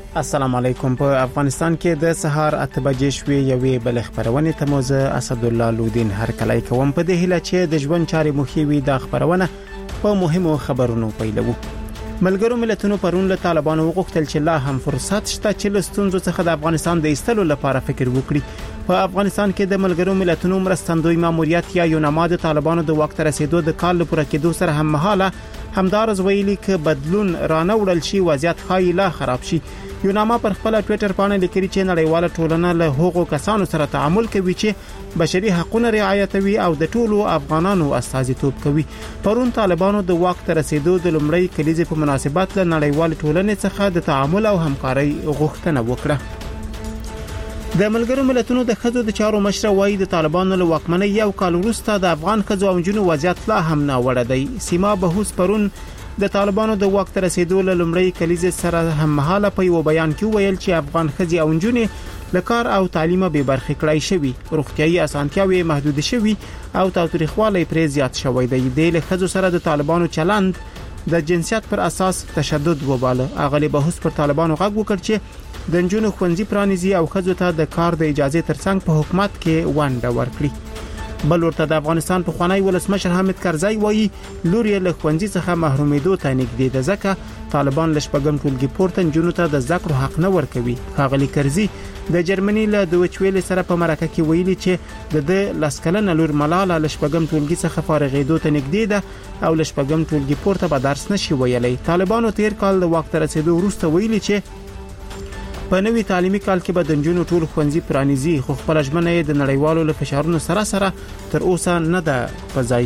السلام علیکم. په افغانستان کې د سهار 8 بجې شوې یوې بل خبرونه ته موزه اسد الله لودین هر کله کوم په دې هله چې د ژوند چارې مخېوي د خبرونه په مهمو خبرونو پیلوو. ملګرو ملتونو پرون له طالبانو وغوښتل چې لا هم فرصت شته چې له ستونزو څخه د افغانستان د ایستلو لپاره فکر وکړي. په افغانستان کې د ملګرو ملتونو مرستندوی ماموریت یا یوناما د طالبانو د وخت رسیدو د کال لپاره کېدو سره هم مهاله همدارز ویلي ک بدلون رانه وړل شي وضعیت خای لا خراب شي. یوناما پر خپل ټوئیټر باندې لیکلي چې نړیواله ټولنه له هغو کسانو سره تعامل کوي چې بشري حقوقونه رعایتوي او د ټولو افغانانو استازیتوب کوي. پرون طالبانو د وخت رسیدو د لومړی کلیزې په مناسبت له نړیواله ټولنې څخه د تعامل او همکارۍ غوښتنه وکړه. د ملګرو ملتونو د خځو د چارو مشر وایي د طالبانو له واکمنۍ یو کال وروسته د افغان خځو او جنو وضعیت لا هم نه وړه دی. سیما بهوس پرون د طالبانو د وخت رسیدو له لومړی کلیزې سره هم مهاله په یو بیان کې ویل چې افغان خځې او جنې له کار او تعلیم به برخې کړای شوي، روغتيایي اسانتیاوې محدود شوي او تاوتریخوالی پرې زیات شوی دی. د خځو سره د طالبانو چلند د جنسیت پر اساس تشدد وباله. اغلی بهوس پر طالبانو غږ وکړ چې د جنونو خوندزي پرانیزي او خځو ته د کار د اجازه ترڅنګ په حکومت کې ونډه ورکړي. بل ورته د افغانستان په خوانی ولسمشر حامد کرزی وایي لور یې له خوندزي څخه محرومیدو ته نږدې ده ځکه طالبان له شپږم ټولګي پورته جنونو ته د ذکر حق نه ورکوي. ښاغلي کرزی د جرمني له دوچویل سره په مرکه کې ویلي چې د لسکلن لور ملاله له شپږم ټولګي څخه فارغېدو ته نږدې ده او له شپږم ټولګي پورته به درس نشي ویلي. طالبانو تیر کال د وخت رسیدو وروسته ویلي چې په نوي تعلیمي کال کې به د جنونو ټول خوندزي پرانیزي، خو خپل ژمنه د نړیوالو له فشارونو سره تر اوسه نه ده پځای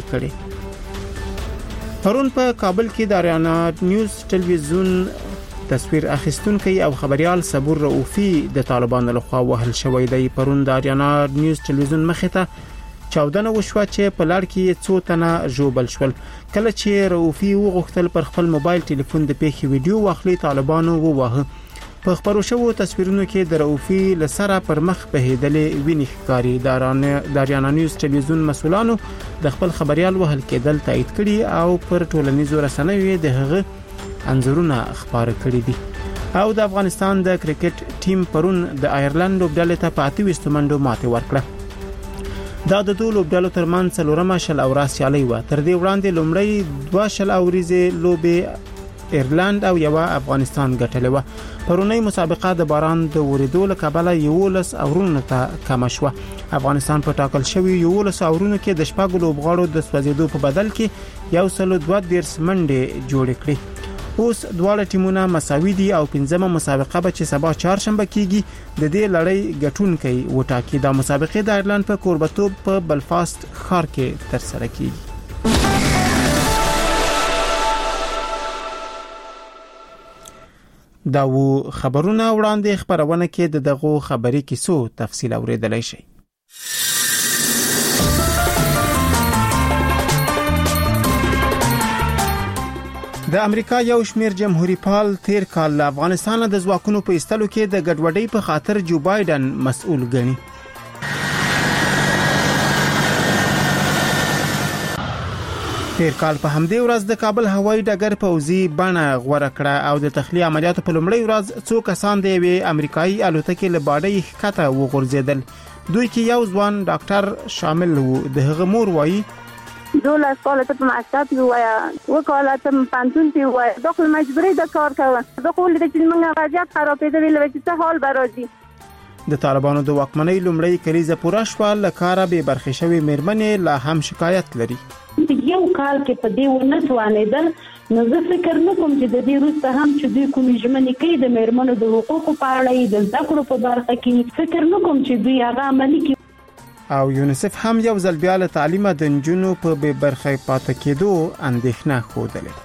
کړي. پرون په کابل کې د آریانا نیوز ټلویزیون تصویر اخیستونکي او خبريال صبور رؤوفي د طالبانو لخوا وهل شوی دی. پرون د آریانا نیوز ټلویزیون مخې ته چاودنه وشوه چې په لړ کې څو تنه ژوبل شول. کله چې رؤوفي وغوښتل پر خپل موبایل ټلیفون د پیښې ویډیو واخلي، طالبانو ووهه. په خبرو شوو تصویرونو کې د رؤوفي لسره پر مخ بهیدلې ویني ښکاری. د آریانا نیوز ټلویزیون مسولانو د خپل خبريال وهل کېدل تایید کړي او پر ټولنیزو رسنیو د هغه انځورونه خبره کړي دي. او د افغانستان د کرکټ ټیم پرون د آیرلند لوبډلې ته په 28 منډو ماته ورکړه. دا د دوه لوبډلو ترمنځ څلورمه شل اوراز سیالي و. تر دې وړاندې لومړی 2 شل اوریزه لوبې ایرلند او یو افغانستان ګټلې و. پرونی مسابقه د باران د ورېدو له کبله 11 اورونو ته کم شو. افغانستان په ټاکل شوی 11 اورونو کې د شپږ لوبغاړو د سوځېدو په بدل کې 132 منډې جوړ کړې. اوس دواړه ټیمونه مساوي دي او پنځمه مسابقه به چې سبا چهارشنبه کېږي د دې لړۍ ګټونکي وټاکي. د مسابقې د ایرلند په کوربتوب په بلفاست ښار کې ترسره کېږي. دا و خبرونه وړاندې خبرونه کې دغه خبري کیسو تفصیل اوریدلای شي. د امریکا یو شمیر جمهوریت پال تیر کال له افغانستان د ځواکونو په ایستلو کې د ګډوډۍ په خاطر جو بایدن مسؤل ګڼي. تیر کال په همدې ورځ د کابل هوایي ډګر پوځي بڼه غوړه کړه او د تخلیه عملیاتو په لومړۍ ورځ څو کسان د یوې امریکایي الوتکې له باډۍ ښکته وغورځېدل. دوی کې یو ځوان ډاکټر شامل وو. د هغه مور وایي 12 کاله ته معصب وایا وکاله ته پانتون تی وایا داخل مجبوری د کار کوه داخل د چې موږ وضعیت خرابېدل لوي چې حال برازي. د طالبانو د واکمنۍ لومړی کلیزه پوره شو لکاره به برخې شوی مېرمنې لا هم شکایت لري. یو کال کې په دې ونه توانېدل نو زه فکر نه کوم چې د دې وروسته هم چې دوی کومې ژمنې کوي د مېرمنو د حقوقو په اړه د زده کړو په برخه کې فکر نه کوم چې دوی هغه عملي کوي. او یونیسف هم یو ځل بیا له تعلیم د نجونو په بې برخې پاتې کېدو اندېښنه ښودلې.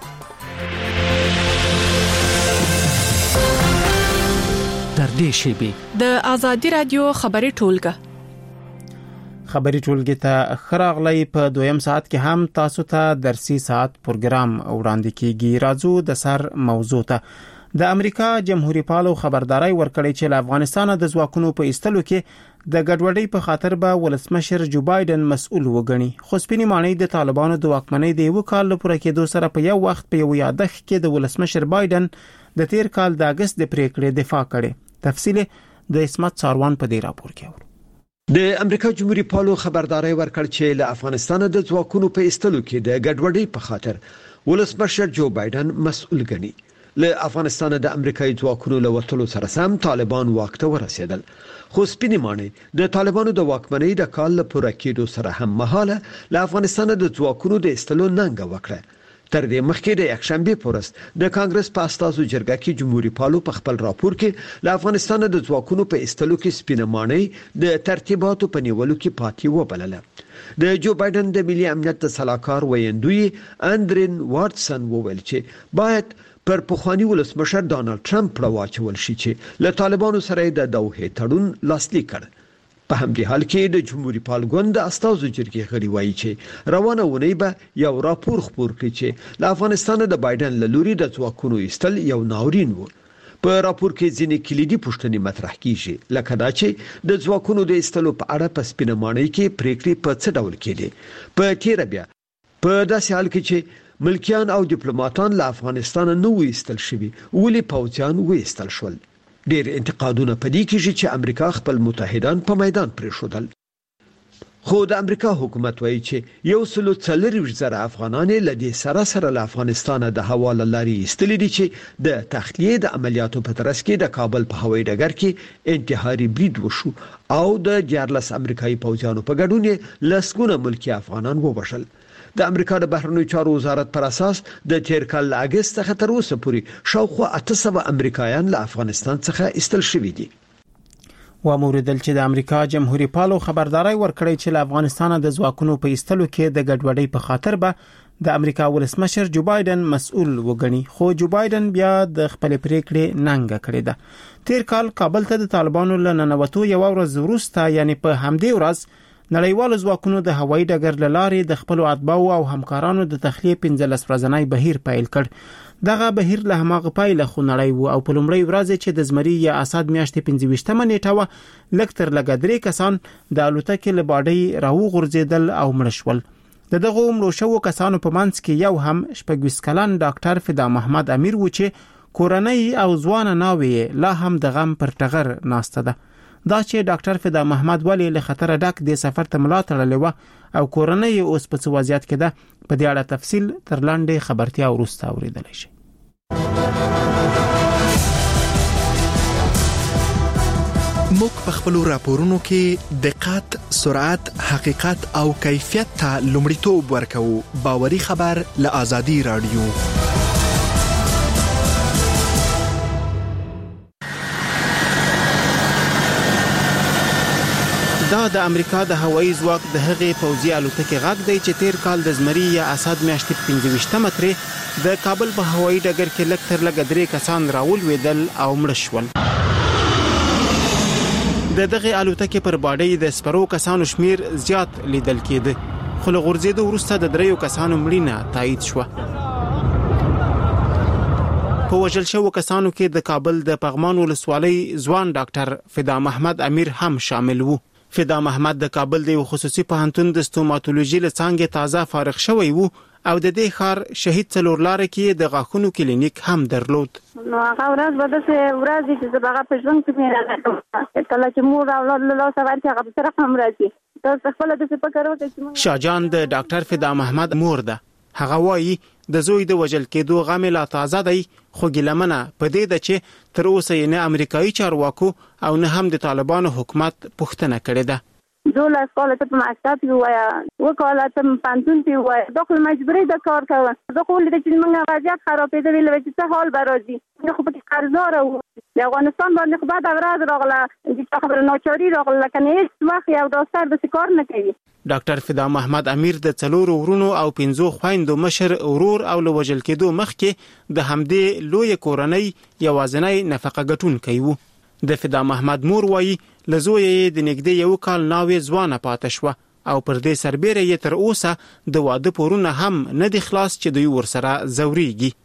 تر دې شیبې د ازادي رادیو خبري ټولګه خبري ټولګه ته خراغلی په دویم ساعت کې هم تاسو ته درسي ساعت پروګرام وړاندې کیږي. راځو د سر موضوع ته. د امریکا جمهوریت پالو خبرداري ورکړی چې له افغانستان د ځواکونو په ایستلو کې د ګډوډۍ په خاطر به ولسمشر جو بایدن مسؤل وګڼي. خو سپینې ماڼۍ د طالبانو د واکمنۍ د یو کال لپاره کېدو سره په یو وخت په یو یادښت کې د ولسمشر بایدن د تیر کال د اگست د پریکړې دفاع کړي. تفصیل د اسمت ساروان په دې راپور کې اورو. د امریکا جمهوریت پالو خبرداري ورکړ چې له افغانستان د ځواکونو په ایستلو کې د ګډوډۍ په خاطر ولسمشر جو بایدن مسؤل ګڼي. له افغانستان د امریکایي ځواکونو له وټلو سره سم طالبان واک ته ورسېدل. خو سپینې ماڼۍ د طالبانو د واکمنۍ د کال لپاره کېدو سره هم مهاله له افغانستان د ځواکونو د ایستلو ننګه وکړه. تر دې مخکې د یکشنبه پورس د کانګرس په اساسو جرګه کې جمهوریت پالو په خپل راپور کې له افغانستان د ځواکونو په ایستلو کې سپینې ماڼۍ د ترتیباتو په نیولو کې پاتې وبلله. د جو بایدن د ملي امنیت د سلاکار ویندوی اندرین واتسن وویل چې باید پر پخوانی ولسمشر ډانلډ ټرمپ راوچول شي چې له طالبانو سره د دوحه تړون لاسلیک کړ. په همدې حال کې د جمهوریت پال ګوند د استازو جرګې غړي وایي چې روانه ونی به یو راپور خپور کړي چې له افغانستان د بایدن له لوري د ځواکونو ایستل یو ناورین وو. په راپور کې ځینې کلیدي پوښتنې مطرح کیږي لکه دا چې د ځواکونو د ایستلو په اړه په سپینه ماڼۍ کې پریکړې په څه ډول کېدې. په تیر بیا په داسې حال کې چې ملکیان او ډیپلوماټان له افغانستان نه وېستل شوي ولې پوځیان وېستل شول. ډېر انتقادونه پدې کېږي چې امریکا خپل متحدان په میدان پرېښودل. خو د امریکا حکومت وایي چې 140,000 افغانان له دې سره له افغانستان د هوا لارې ایستلي دي چې د تخلیه د عملیاتو په ترڅ کې د کابل په هوایي ډګر کې انتحاري برید وشو او د 14 امریکایي پوځیانو په ګډون لسګونه ملکی افغانان ووژل. د امریکا د بهرنیو چارو وزارت پر اساس د تیر کال اگست څخه تر اوسه پورې شاوخوا 800 امریکایان له افغانستان څخه ایستل شوي دي. و موردل چې د امریکا جمهوریت پالو خبرداري ورکړی چې له افغانستان د ځواکونو په ایستلو کې د ګډوډۍ په خاطر به د امریکا ولسمشر جو بایدن مسؤل وګڼي. خو جو بایدن بیا د خپل پریکړې ننګه کړې ده. تیر کال کابل ته د طالبانو له ننوتو یو ورځ وروسته یعنی په همدې ورځ نړیوال ځواکونو د هوایي ډګر لارې د خپل اتباعو او همکارانو د تخلیه 15 ورځنی بهیر پیل کړ. دغه بهیر له هماغه پایله خو نړۍ وو او په لومړی ورځ چې د زمری یا اسد میاشتې 25مه نیټه و لکتر لګ 3 کسان د الوتکې له باډۍ راوغورځیدل او مړ شول. دغه مړو شوو کسانو په منځ کې یو هم 24 کلن ډاکټر فدا محمد امیر و چې کورنۍ او ځوان ناوې لا هم د غم پر ټغر ناسته ده. دا چې ډاکټر فدا محمد ولی له خطر ډک د سفر ته ملا تړلې و او کورنۍ اوس په څه وضعیت کې ده. په دې اړه تفصیل تر لاندې خبرتیا وروسته اوریدل شي. موږ په خپل راپورونو کې دقت، سرعت، حقیقت او کیفیت ته لومړیتوب ورکوو. باوري خبر له آزادي رادیو. دا د امریکا د هوایي ځواک د هغې پوځي الوتکې غږ دی چې تیر کال د زمری یا اسد میاشتې 25مه ترې د کابل په هوایي ډګر کې لکتر لګ 3 کسان راولوېدل او مړ شول. دغه الوتکې پر باډۍ د سپرو کسانو شمیر زیات لیدل کېده. خو له غورځېدو وروسته د 3 کسانو مړینه تایید شوه. په وژل شوو کسانو کې د کابل د پغمان ولسوالۍ ځوان ډاکټر فدا محمد امیر هم شامل وو. فدا محمد د کابل د خصوصي پوهنتون د ستوماتولوژي له څنګه تازه فارغ شوی وو او د دې ښار شهید څلورلارې کې د غاښونو کلینیک هم درلود. نو هغه ورځ به د ورځې چې زه هغه په ژوند کې نه راځم کله چې مور او له سوال چې هغه سره هم راځي تاسو خپل د څه فکر وکړئ چې شاجان د ډاکټر فدا محمد مور ده. هغه وایي د زوی د وژل کېدو غم لا تازه دی خو ګلمنه په دې ده چې تر اوسه یې نه امریکایي چارواکو او نه هم د طالبانو حکومت پوښتنه کړې ده. دوله سکاله ته په مکتب کې وای وکاله ته پانتون کې وای داخل مجبوری د کار کوي. زه خو لید چې موږ وضعیت خرابېده ویل چې څه حال برازي خو په قرضدار او د افغانستان باندې خو بعد اوراد راغله چې خبره ناچاری راغله کنه هیڅ وخت یو داستر د کار نه کوي. ډاکټر فدا محمد امیر د 4 ورونو او 5 خويندو مشر ورور او لوجل کېدو مخکې د همدې لوی کورنۍ یوازنۍ نفقه ګټونکی وو. د فدا محمد مور وایي لزوی د نګدې یو کال ناوې ځوانه پاتې شو او پر دې سربېره یې تر اوسه د واده پورونه هم نه دي خلاص چې دوی ورسره زوريږي.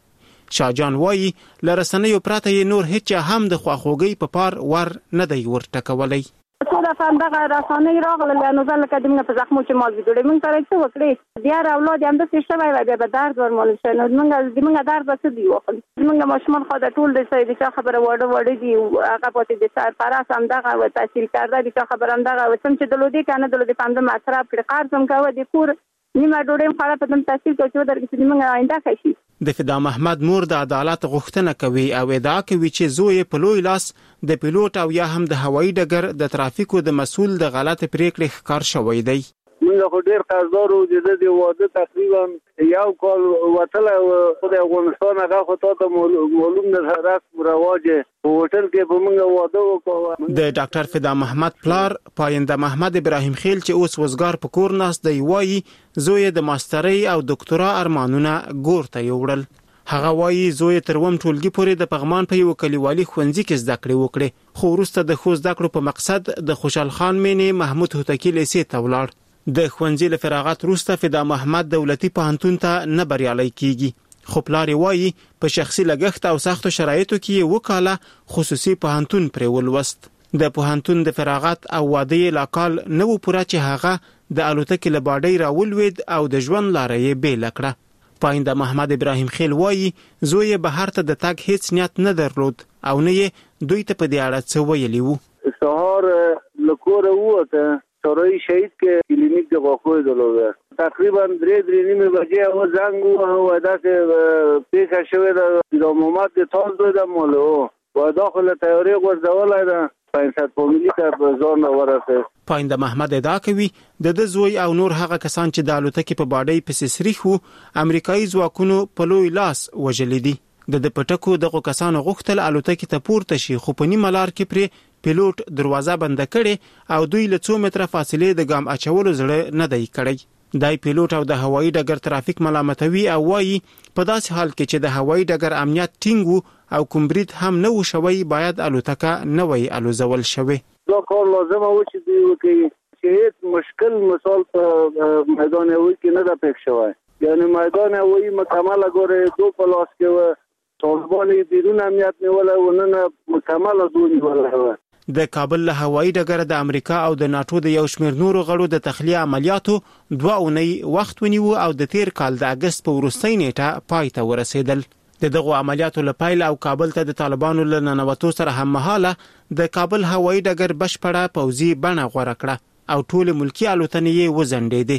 شاجان وایي لرسنیو پراته یې نور هیڅ هم د خواخوږي په پار ور نه دی ورټکولای. څو دفعه دغه رسنۍ راغله نو ځکه د موږ په زخمو چې مال جوړې موږ سره څه وکړي بیا اولاد هم د څه شوی بیا به درد ورمال شي نو موږ درد څه دی وخت موږ ماشومان خو د ټول د سید خبره وړه دي هغه پاتې د سر پراس هم دغه و تحصیل کرده دي خبره هم دغه وسم چې د لودي کنه د لودي پاند مصرف کړ قرض هم کوي د کور نیمه ډوډۍ خړه په دم تحصیل کوي چې درګ چې موږ آینده کشي. د فدا محمد مور د عدالت غوښتنه کوي او ادعا کوي چې زوی په لوی لاس د پیلوټ او یا هم د هوایي ډګر د ترافیکو د مسول د غلط پریکړې ښکار شوی دی. موږ خو ډیر قرضدار وو د دې واده تقریبا یو کال وتل او د افغانستان هغه خو ته معلوم نه رسم رواجه هوټل کې په موږ واده وکړو. د ډاکټر فدا محمد پلار پاینده محمد ابراهیم خیل چې اوس وزګار په کور ناست دی وایي زوی د ماسترۍ او ډاکټرا ارمانونه ګور ته یوړل. هغه وایي زوی تر وم ټولګي پورې د پغمان په یو کلیوالي ښوونځي کې زده کړې وکړې خو وروسته د خو زده کړو په مقصد د خوشحال خان مینې محمود هوتکی لیسې ته ولاړ. د ښوونځي له فراغت وروسته فدا محمد دولتي پوهنتون ته نه بریالي کیږي خو پلار وایي په شخصي لګښت او سختو شرایطو کې وکاله خصوصي پوهنتون پرې ولوست. د پوهنتون د فراغت او واده لا کال نو پوره چې هغه د الوتکې له باډۍ راولوید او د ژوند لارې یې بیل کړه. پاینده محمد ابراهیم خیل وایي زوی بهر ته د تګ هیڅ نیت نه درلود او نه یې دوی ته په دې اړه څه ویلي وو. سهار لکور وته سورای شهید کې کلینیک د غوښوي دلوه تقریبا 3:30 بجې او زنګ وو داسې پیښه شوې د محمد تاسو د مولو و داخله تیاری ورزولای ده 500 ملي ته ځون ورسه. پاینده محمد ادعا کوي د زوی او نور هغه کسان چې د الوتکې په باډۍ پسې سریخ وو امریکایي ځواکونو په لوی لاس وژل دي. د پټکو دغه کسانو غوښتل الوتکې ته پورته شي خو په نیمه لار کې پرې پیلوټ دروازه بند کړي او دوی له 2 متره فاصله د ګام اچولو زړه نه دی کړی. دای پیلوټ او د هوایي ډګر ترافیک ملامتوي او وایي په داسې حال کې چې د هوایي ډګر امنیت ټینګ وو او کوم برید هم نه وشوي باید الوتکه نه وي الوزول شوی. دا کار لازم و چې دی وکړي چې مشکل مثال په میدان هوایي کې نه دا پېښ شوی یعنی میدان هوایي مکمل غوړې دو پلاس کې طالبان بیرون امنیت نیولای و نه مکمل دون نیولای. د کابل له هوایي ډګر د امریکا او د ناتو د یو شمېر نورو غړو د تخلیه عملیاتو 2 اونۍ وخت ونیو او د تیر کال د اگست په وروستۍ نیټه پای ته ورسېدل. دغه عملیاتو له پیل او کابل ته د طالبانو له ننوتو سره هم مهاله د کابل هوایي ډګر بشپړه پوځي بڼه غوړه کړه او ټول ملکی الوتنې وزندېدې.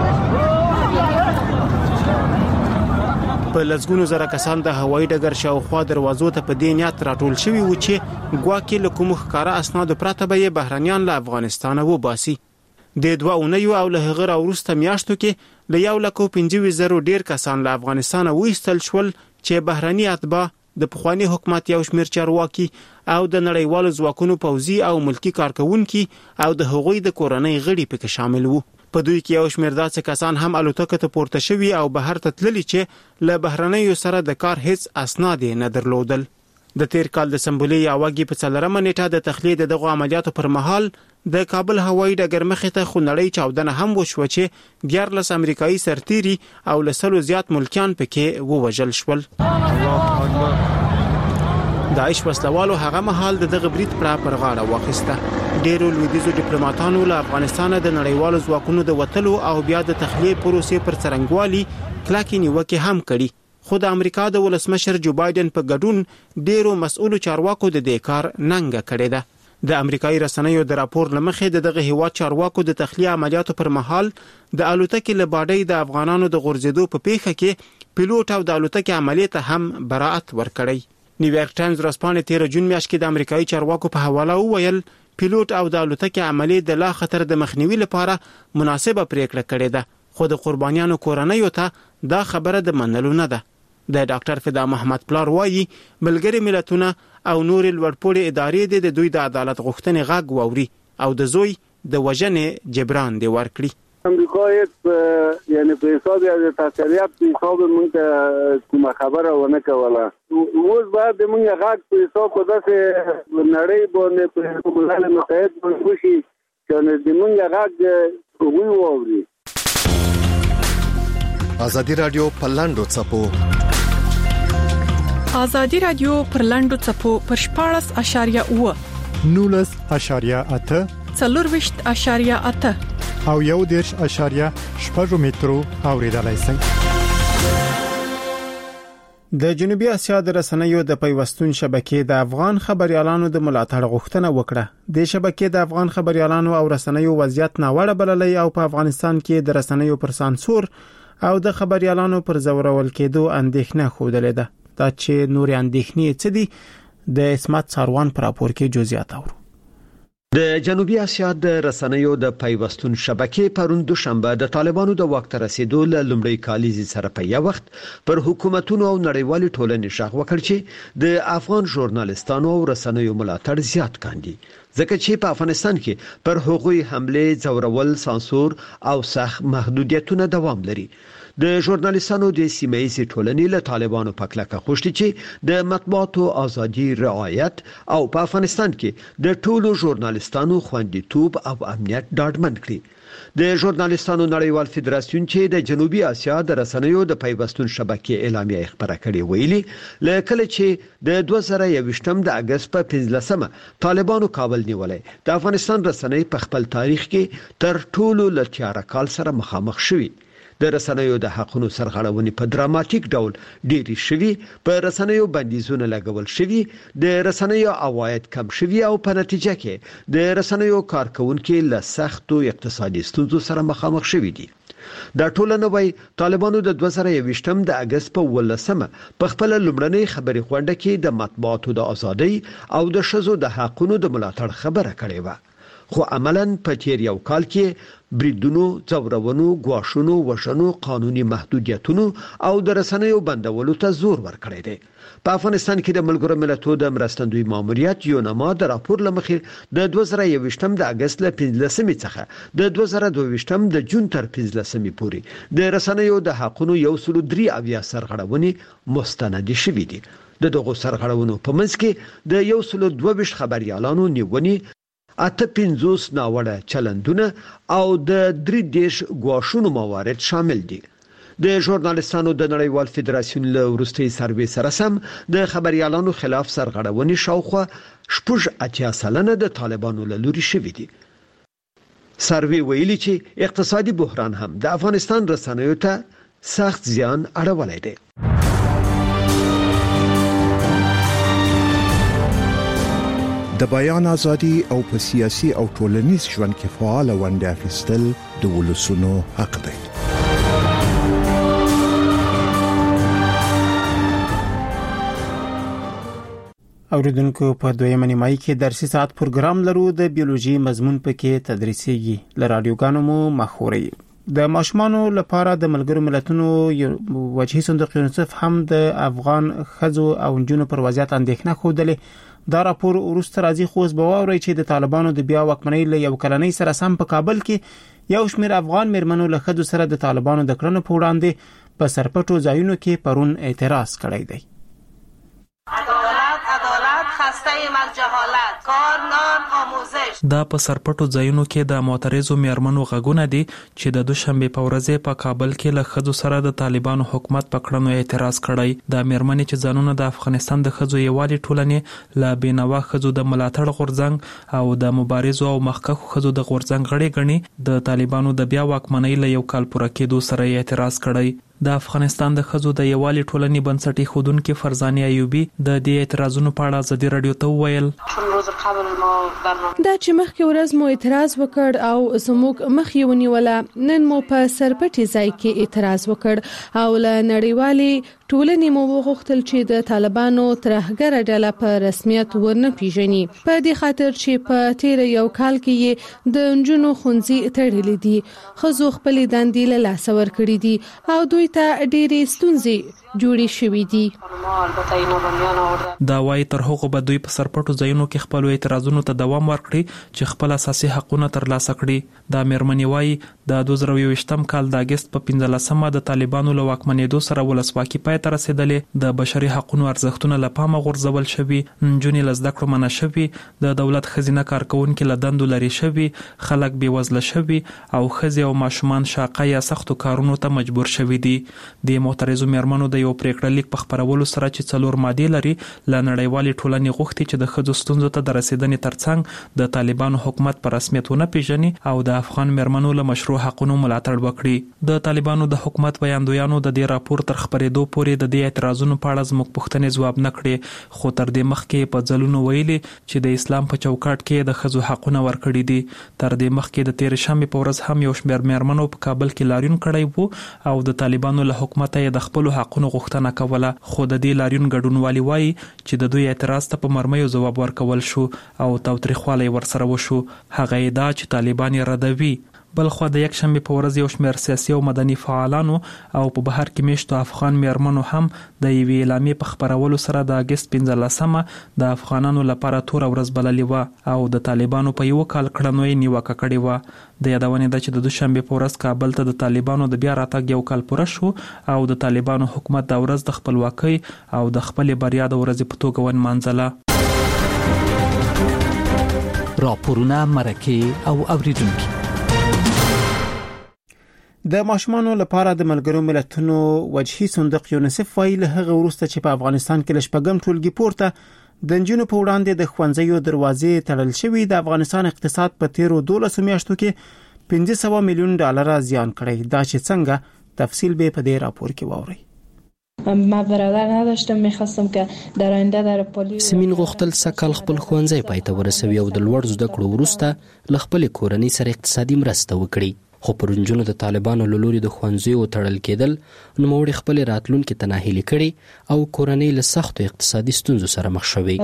په لږونو زره کسان د هوایي ډګر شاوخوا دروازو ته په دې نیت راټول شوي و چې ګواکې له کوم ښکارا اسناد پرته به بهرنیان له افغانستان وباسي. د 2 اونیو او له هغه وروسته میاشتو کې له 1.25 ډیر کسان له افغانستان وایستل شول چې بهرني اتباع د پخوانی حکومت یو شمېر چارواکي او د نړیوالو ځواکونو پوځي او ملکی کارکونکي او د هغوی د کورنۍ غړي پکې شامل وو. په دوی کې یو شمېر داسې کسان هم الوتکه ته پورته شوي او بهر ته تللي چې له بهرنیو سره د کار هیڅ اسناد نه درلودل. د تیر کال د سمبولي یاوګي په 4 نیټه د تخلیه دغه عملیاتو پر مهال د کابل هوایي ډګر مخې ته خونړۍ چاودنه هم وشوه چې 14 امریکایي سرتیري او له 100 زیات ملکیان پکې ووژل شول. داعش وسلوالو هغه مهال دغه برید پر غاړه واخیسته. ډیرو لویدیزو ډیپلوماټانو له افغانستان د نړیوالو ځواکونو د وټلو او بیا د تخلیه پروسې پر څرنګوالي کلاکې نیوکه هم کړي خو د امریکا د ولسمشر جو بایدن په ګډون ډیرو مسؤلو چارواکو د دې کار ننګه کړې ده. د امریکایي رسنیو د راپور لمخې دغه هیواد چارواکو د تخلیه عملیاتو پر مهال د الوتکې له باډۍ د افغانانو د غورځېدو په پیښه کې پیلوټ او د الوتکې عملیات هم براءت ورکړی. نیویارک ټایمز ورځپاڼې 13 جون میاشت کې د امریکایي چارواکو په حواله وویل پیلوټ او د الوتکې عملیات د لا خطر د مخنیوي لپاره مناسبه پریکړه کړې ده خو د قربانیانو کورنۍ ته دا خبره د منلو نه ده. د ډاکټر فدا محمد پلار وایي ملګری ملتونه او نور لوړپوړي ادارې د دوی د عدالت غوښتنې غږ واوري او د زوی د وژنې جبران دی ورکړي. امریکا یعنی په حساب د تاثیرات په حساب موږ کومه خبره ونه کوله اوس بعد موږ غږ په حساب په داسې نړۍ باندې په ملل متحد باندې وشي چې موږ غږ ووري. ازادي رادیو په لاندو چپو ازادي رادیو پر لنډو چپو پر 14.8 19.8 4.8 او 1.8 مترو اوریدلای شئ. د جنوبي اسیا د رسنیو د پیوستون شبکې د افغان خبريالانو د ملاتړ غوښتنه وکړه. د شبکې د افغان خبريالانو او رسنیو وضعیت ناوړه بللی او په افغانستان کې د رسنیو پر سانسور او د خبريالانو پر زورول کېدو اندېښنه خوده ده. دا چې نور اندېښنې څه دي د اسمت ساروان پر راپور کې جزئیات اورو. د جنوبي اسیا د رسنیو د پیوستون شبکې پرون دوشنبه د طالبانو د وخت رسیدو له لومړی کالیزي سره په یو وخت پر حکومتونو او نړیوالې ټولنې شغ وکړ چې د افغان ژورنالستانو او رسنیو ملاتړ زیات کاندي، ځکه چې په افغانستان کې پر هغوی حمله، زورول، سانسور او سخت محدودیتونه دوام لري. د ژورنالستانو د سیمایي ټولنې له طالبانو په کلکه خوشتي چې د مطبوعاتو ازادي رعایت او په افغانستان کې د ټولو ژورنالستانو خوندیتوب او امنیت ډاډمن کړي. د ژورنالستانو نړیوال فدراسیون چې د جنوبي اسیا د رسنیو د پیوستون شبکې اعلامیه خبره کړې ویلي لکه چې د 2021 د اگست په 15مه طالبانو کابل نیولې. د افغانستان رسنۍ په خپل تاریخ کې تر ټولو لټیاره کال سره مخامخ شوي. د رسنیو د حقونو سرغړونې په دراماتیک ډول ډېری شوي، په رسنیو بندیزونه لګول شوي، د رسنیو عواید کم شوي او په نتیجه کې د رسنیو کارکونکو له سختو اقتصادي ستونزو سره مخامخ شوي دي. دا ټولنه وای طالبانو د 2021 د اگست په 18مه په خپل لومړنۍ خبري غونډه کې د مطبوعاتو د ازادۍ او د شذو د حقونو د ملاتړ خبره کړې و. خو عملاً په تیر یو کال کې بریدونو، زورونو، ګواښونو، وژنو، قانوني محدودیتونو او د رسنیو بندولو ته زور ورکړی دی. په افغانستان کې د ملګرو ملتونو د مرستندوی ماموریت یونما د راپور لمخې د 2021 د اگست له 15مې څخه د 2022 د جون تر 15مې پورې د رسنیو د حقونو 103 سرغړونې مستند شوې دي. د دغو سرغړونو په منځ کې د 122 خبريالانو نیونې، 58 ناوړه چلندونه او د 3 ګواښونو موارد شامل دي. د ژورنالستانو د نړیوال فدراسیون له وروستي سروې سره سم د خبريالانو خلاف سرغړونې شاوخوا 80% د طالبانو له لوري شوې دي. سروې ویلي چې اقتصادي بحران هم د افغانستان رسنیو ته سخت زیان اړولی دی. د بیان ازادي او په سیاسي او ټولنیز ژوند کې فعال ونډه اخیستل د ولسونو حق دی. اوریدونکو په دویمه نیمایي کې درسي ساعت پروګرام لرو. د بیولوژي مضمون پکې تدریسيږي. ل رادیوګانو مو مخوري. د ماشومانو لپاره د ملګرو ملتونو وجهي صندوق یونیسف هم د افغان خزو او نجونو پر وضعیت اندېښنه خوده. دا راپور ورسته راځي خو به واوري چې د طالبانو د بیا واکمنۍ له یو کلنۍ سره سم په کابل کې یو شمېر افغان میرمنو له خزو سره د طالبانو د کړنو په وړاندې په سرپټو ځایونو کې پرون اعتراض کړی دی. عدالت خسته از جهالت کار نان آموزش. دا په سرپټو ځایونو کې د معترضو میرمنو غږونه دي چې د دوشنبه په ورځ په کابل کې له خزو سره د طالبانو حکومت په کړنو اعتراض کړی. د میرمنې چې ځانونه د افغانستان د خزو یوالي ټولنې لا بینوا خزو د ملاتړ غورځنګ او د مبارزو او مخکښو خزو د غورځنګ غړي ګڼي د طالبانو د بیا واکمنۍ له یو کال پوره کېدو سره اعتراض کړی. د افغانستان د خزو د یوالي ټولنې بنسټي خودونکو فرزانه ایوبی د دې اعتراضونو په اړه ازادي رادیو ته وویل دا چې مخکې ورځ مو اعتراض وکړ او زموږ مخ یې ونیوله، نن مو په سرپټي ځای کې اعتراض وکړ او له نړیوالې ټولنې مو وغوښتل چې د طالبانو ترهګر ډله په رسمیت ورنه پیژني، په دې خاطر چې په تیر یو کال کې د نجونو ښوونځي تړلې دي، خزو خپل دندې له لاس ورکړې دي او دوی ته ډېرې ستونزې جوړې شوې دي. دا وايي تر هغه به دوی په سرپټو ځایونو کې خپل اعتراضونو ته دوام ورکړي چې خپل اساسي حقوقونه ترلاسه کړي. دا میرمنې وايي د 2023 کال د اگست په 15مه د طالبانو له واکمنېدو سره ولسواکي پای ته رسیدلې، د بشري حقوقو ارزښتونه له پامه غورځول شوي، نجونې له زده کړو منع شوي، د دولت خزینه کارکونکو له دندو لري شوي، خلک بې وزله شوي او ښځې او ماشومان شاقه یا سختو کارونو ته مجبور شوي دي. د معترضو میرمنو د یو پریکړه لیک په خبرولو سره چې 4 ماده لري ل نړیوالې ټولنې غوښتي چې د ښځو ستونزو ته د رسیدنې ترڅنګ د طالبانو حکومت په رسمیتونه پیژني او د افغان میرمنو له مشروع حقوقو ملاتړ وکړي. د طالبانو د حکومت ویاندویانو د دې راپور تر خبرېدو پورې د دې اعتراضونو په اړه زموږ پوښتنې ځواب نه کړې، خو تر دې مخکې په ځلونو ویلي چې د اسلام په چوکاټ کې د ښځو حقونه ورکړي دي. تر دې مخکې د 13 شنبې په ورځ هم یو شمېر میرمنو په کابل کې لاریون کړی وو او د طالبانو له حکومت یې د خپل حقونو غوښتنه کوله، خو د دې لاریون ګډونوالي وایي چې د دوی اعتراض ته په مرمیو ځواب ورکول شو او تاوتریخوالی ورسره وشو. هغه دا چې طالبان یې ردوي. بلخو د یک شنبې په ورځ یو شمېر سیاسي او مدني فعالانو او په بهر کې میشتو افغان میرمنو هم د یوې اعلامیې په خبرولو سره د اگست 15مه د افغانانو لپاره توره ورځ بللې وه او د طالبانو په یو کال کړنوي نیوکه کړې وه. د یادونې ده چې د دوشنبې په ورځ کابل ته د طالبانو د بیا راتګ یو کال پوره شو او د طالبانو حکومت د ورځ د خپلواکۍ او د خپل بریا د ورځې په توګه ونمانځله. راپورونه مرکه او اوریدونکو د ماشومانو لپاره د ملګرو ملتونو وجهي صندوق یونیسف ویل هغه ورسته چې په افغانستان کې لشپګم ټولګي پورته د نجونو په وړاندې د ښوونځیو دروازې تړل شوې، د افغانستان اقتصاد په تیرو 12 میاشتو کې $500 میلیون زیان کړی. دا چې څنګه تفصیل به په دې راپور کې واورئ. ما برادر نداشتم، میخواستم که در آینده در پلیس سیمین غوښتل سکل خپل ښوونځی پای ته ورسوي او د لوړ زده کړو وروسته ل خپل کورنۍ سره اقتصادي مرسته وکړي. خو پرونجونو د طالبانو له لوري د ښوونځیو تړل کېدل نوموړي خپل راتلونکي ته ناهیلي کړي او کورنۍ له سختو اقتصادي ستونزو سره مخ شوي.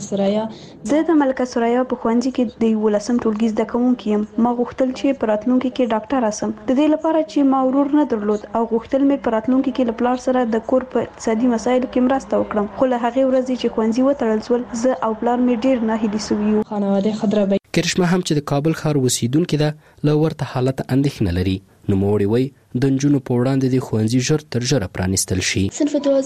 زه د ملکه سرایا په ښوونځي کې د 11م ټولګي زده کوونکی یم. ما غوښتل چې په راتلونکي کې ډاکټر اسم، د دې لپاره چې ما ورور نه درلود او غوښتل مې په راتلونکي کې له پلار سره د کور په اقتصادي مسایلو کې مرسته وکړم. خو له هغې ورځې چې ښوونځي وتړل شول زه او پلار مې ډیر ناهیلي شوي یو. خانواده خضرا کرشمه هم چې د کابل ښار اوسیدونکې ده له ورته حالت اندېښنه لري. نوموړي وایي د نجونو په وړاندې د ښوونځي ژر تر ژره پرانیستل شي. زه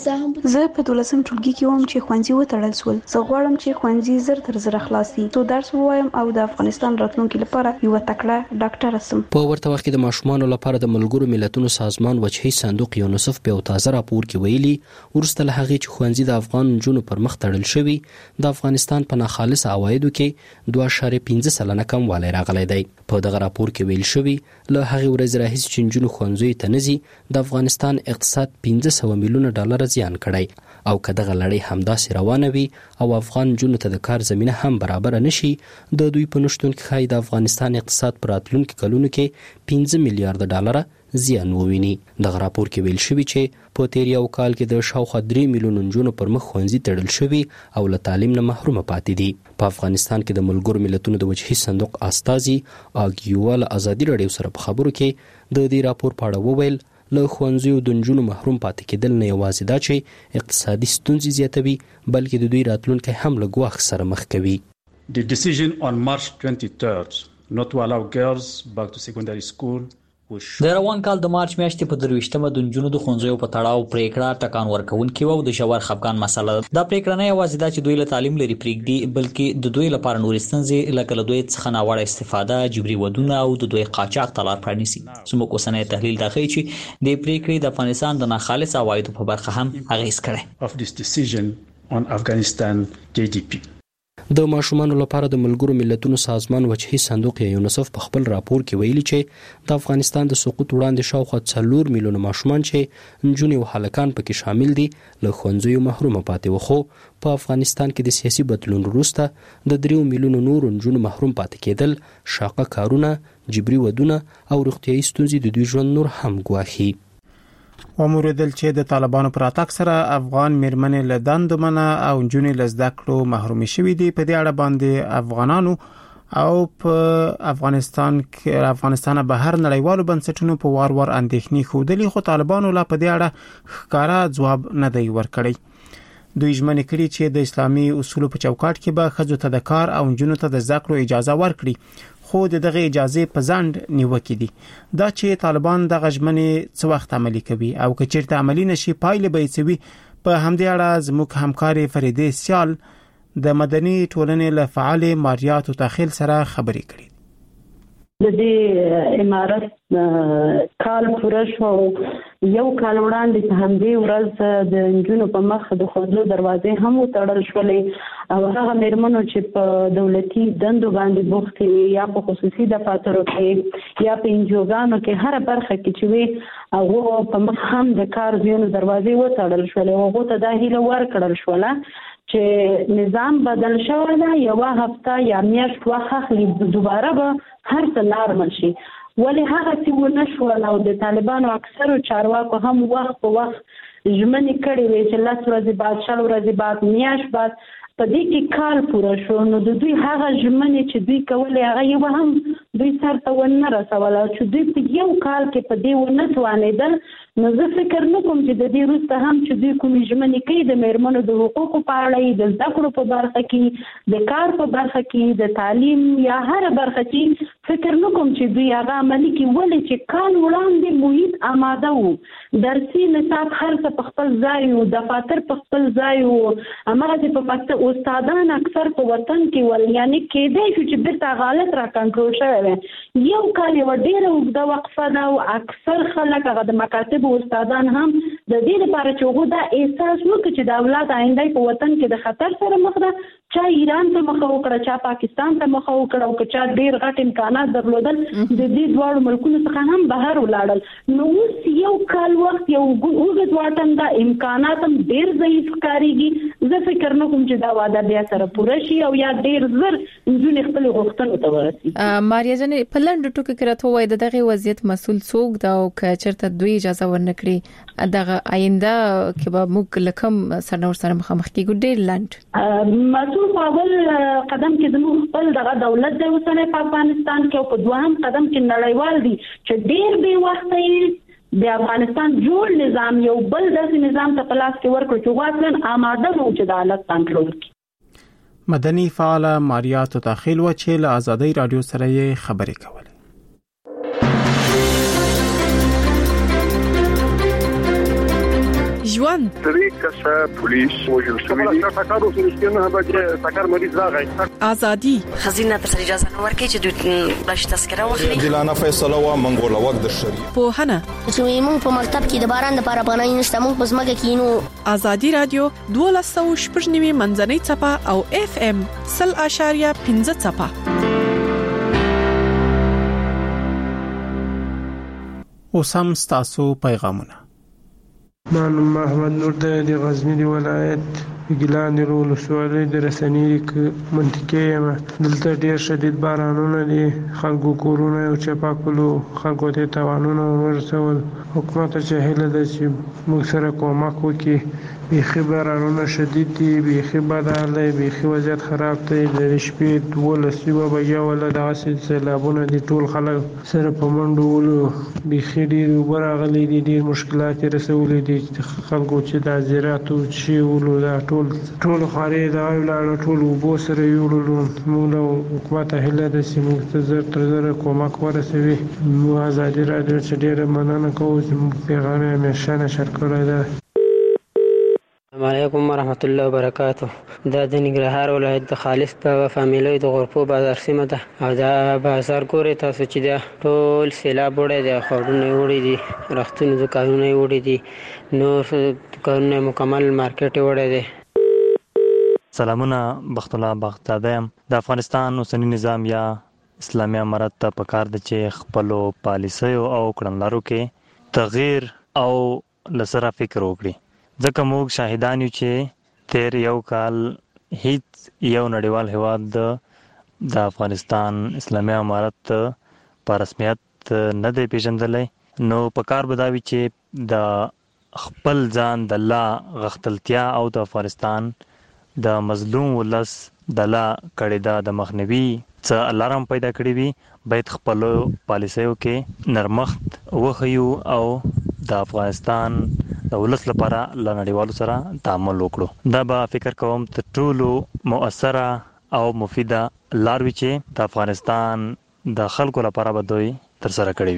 په 12م ټولګي کې وم چې ښوونځي وتړل شول. زه غواړم چې ښوونځي زر تر زره خلاص شي، تو درس ووایم او د افغانستان راتلونکي لپاره یو تکړه ډاکټر اسم. په ورته وخت کې د ماشومانو لپاره د ملګرو ملتونو سازمان وجهي صندوق یونیسف په یو تازه راپور کې ویلي ورسته له هغې چې ښوونځي د افغان نجونو پر مخ تړل شوي، د افغانستان په ناخالص عوایدو کې 2.5% کموالی راغلی دی. په دغه راپور کې ویل شوي له هغې ورځې راهیسې چې نجونو ښوونځیو ته نه ځي د افغانستان اقتصاد $500 میلیون زیان کړی او که دغه لړۍ همداسې روانه وي او افغان نجونو ته د کار زمینه هم برابره نشي، د دوی په نشتون کې ښایي د افغانستان اقتصاد په راتلونکي کلونو کې $5 میلیارډ زیان وویني. دغه راپور کې ویل شوي چې په تیر یو کال کې د شاوخوا 3 میلیون نجونو پر مخ ښوونځي تړل شوي او له تعلیم نه محرومه پاتې دي. په افغانستان کې د ملګرو ملتونو د وجهي صندوق استازي اګیوا له ازادي راډیو سره په خبرو کې د دې راپور په اړه وویل له ښوونځیو د نجونو محروم پاتې کېدل نه یوازې دا چې اقتصادي ستونزې زیاتوي بلکې د دوی راتلونکی هم له ګواښ سره مخ کوي. The decision on March 23rd not to allow girls back to secondary school د روان کال د مارچ میاشتې په 23مه د نجونو د ښوونځیو په تړاو پریکړه ټکان ورکوونکې وه او د ژور خفګان مسله ده. دا پریکړه نه یوازې دا چې دوی له تعلیم لرې پرېږدي بلکې د دوی لپاره نورې ستونزې لکه له دوی څخه ناوړه استفاده، جبري ودونه او د دوی قاچاق ته لار پرانیسي. زموږ اوسنی تحلیل دا ښیي چې دې پریکړې د افغانستان د ناخالص عوایدو په برخه هم اغېز کړی. of this decision on Afghanistan GDP. د ماشومانو لپاره د ملګرو ملتونو سازمان وجهي صندوق یا یونیسف په خپل راپور کې ویلي چې د افغانستان د سقوط وړاندې شاوخوا 4 میلیونه ماشومان چې نجونې او هلکان پکې شامل دي له ښوونځیو محرومه پاتې وو. خو په افغانستان کې د سیاسي بدلون وروسته د 3 میلیونو نورو نجونو محروم پاتې کېدل، شاقه کارونه، جبري ودونه او روغتیايي ستونزې د دوی ژوند نور هم ګواښي. وموردل چې د طالبانو پر اتاک سره افغان میرمنې له دندو منه او نجونې له زده کړو محرومې شوې دي. په دې اړه باندې افغانانو او په افغانستان بهر نړیوالو بنسټونو په وار اندېښنې ښودلې، خو طالبانو لا په دې اړه ښکارا ځواب نه دی ورکړی. دوی ژمنه کړې چې د اسلامي اصولو په چوکاټ کې به ښځو ته د کار او نجونو ته د زده کړو اجازه ورکړي، خو دغه اجازه په ځند نیوکې دي. دا چې طالبان دغه ژمنې څه وخت عملي کوي او که چیرته عملي نشي پایله به یې څه وي، په همدې اړه زموږ همکارې فریدې سیال د مدني ټولنې له فعال ماریاتو تخیل سره خبرې کړې. د دې امارت کال پوره شو. یو کال وړاندې په همدې ورځ د نجونو په مخ د ښوونځیو دروازې هم وتړل شولې او هغه مېرمنو چې په دولتي دندو باندې بوخت وي یا په خصوصي دفاترو کې یا په انجوګانو کې هر برخه کې چې وي هغه په مخ هم د کار ځینو دروازې وتړل شولې. هغه ته دا هیله ورکړل شوله چې نظام بدل شوی دی، یوه هفته یا میاشت وخت اخلي دوباره به هر څه نارمل شي. ولې هغسې ونه شول او د طالبانو اکثرو چارواکو هم وخت په وخت ژمنې کړې وې چې 10 ورځې بعد 40 ورځې بعد میاشت بعد په دې کې کال پوره شو. نو د دوی هغه ژمنې چې دوی کولې هغه یو هم دوی سر ته ونه رسول او چې دوی په یو کال کې په دې ونه توانېدل. نو زه فکر نه کوم چې د دې وروسته هم چې دوی کومې ژمنې کوي د مېرمنو د حقوقو په اړه، د زده کړو په برخه کې، د کار په برخه کې، د تعلیم یا هر برخه کې، فکر نه کوم چې دوی هغه عملي کړي. ولې چې کال وړاندې محیط آماده و، درسي نصاب هر څه په خپل ځای و، دفاتر په خپل ځای و، هماغسې په پښتو استادان اکثر په وطن کې ول، یعنې کېدای شو چې بیرته حالت را کنټرول شوی وی. یو کال یوه ډېره اوږده وقفه ده او اکثر خلک هغه د مکاتب استادان هم د دې لپاره چې هغوی دا احساس وکړي چې د اولاد آینده په وطن کې د خطر سره مخ ده، چا ایران ته مخه وکړه، چا پاکستان ته مخه وکړه او که چا ډېر غټ امکانات درلودل د دې دواړو ملکونو څخه هم بهر ولاړل. نو اوس یو کال وخت یو اوږد واټن ده، امکانات هم ډېر ضعیف ښکارېږي. زه فکر نه کوم چې دا واده بیا سره پوره شي او یا ډېر زر نجونې خپلې غوښتنو ته ورسي. ماریا جانې په لنډو ټکو کې راته ووایه د دغې وضعیت مسؤل څوک ده او که چېرته دوی اجازه ورنکړي دغه آینده کې به موږ له کوم سرنوشت سره مخامخ کېږو؟ ډېر لنډ مسؤل په اول قدم کې زموږ خپل دغه دولت دی اوسنی په افغانستان کې او په دوهم قدم کې نړیوال دي چې ډېر بې وخته یې د افغانستان جوړ نظام یو بل داسې نظام ته په لاس کې ورکړو چې واقعا آماده وو چې د حالت کنټرول کړي. مدني فعاله ماریا توتاخیل و چې له آزادۍ رادیو سره یې خبرې کولې. ژوند درې کسه پولیس وژل شوي دي. ټاکارو چې نه به ټاکار مریض راغی. ازادي خزینه ته اجازه نه ورکړي چې دوی بلش تذکره واخلي. دلانه فیصله وا منګول وخت د شریعت په هنه چې موږ په مکتب کې د باران د لپاره بنای نشته، موږ په ځمکه کې نو. ازادي رادیو 12.9 منځنۍ چپه او FM 0.5 چپه. اوسم ستاسو پیغامونه. من محمد نور د غزنی ولایت ګیلان ولسوالۍ د رسنۍ منطقې یم. دلته ډېر شدید بارانونه دي، خلکو کورونه او چپاکلو خلکو ته تاوانونه ورسول. حکومت چې هیله ده چې موږ سره کومک وکړي. بیخي بارانونه شدید دي، بیخي بد حال دی، بیخي وضعیت خراب دی. د شپې 12 بجې ولا داسې سیلابونه دي، ټول خلک سره په منډو ولو. بیخي ډېر اوبه راغلي دي، ډېر مشکلات یې رسولي دي خلکو چې د زراعتو چې ولو دا ټول خارې دا ولاړ ټول اوبو سره یولو. موږ له حکومت هیله ده چې موږ ته زر تر زره کومک ورسوي. موږ آزادي رادیو چې ډېره مننه کوو چې موږ پیغام یې همیشه نشر کړی ده. السلام علیکم ورحمت الله وبرکاته. دا د ننګرهار ولایت د خالص په فامیلۍ د غرفو بازار سیمه ده او دا بازار ګورئ تاسو چې دا ټول سیلاب وړی دی، خړونه وړي دي، رختونه دوکانونه وړي دي، نور دوکانونه مکمل مارکیټ وړی دی. سلامونه، بخت الله بختاده یم. د افغانستان اوسنی نظام یا اسلامي امارت ته پکار ده چې خپلو پالیسیو او کړنلارو کې تغییر او لسره فکر وکړي. ځکه موږ شاهدان یو چې تیر یو کال هیڅ یو نړیوال هیواد د افغانستان اسلامي امارت په رسمیت نه دی پیژندلی. نو پکار به دا وي چې د خپل ځان د لا غښتلتیا او د افغانستان د مظلوم ولس د لا کړې ده د مخنیوي څه الارم پیدا کړي وي. باید خپلو پالیسیو کې نرمښت وښیو او د افغانستان د ولس لپاره له نړیوالو سره تعامل وکړو. دا به فکر کوم تر ټولو مؤثره او مفیده لار وي چې د افغانستان د خلکو لپاره به دوی ترسره کړي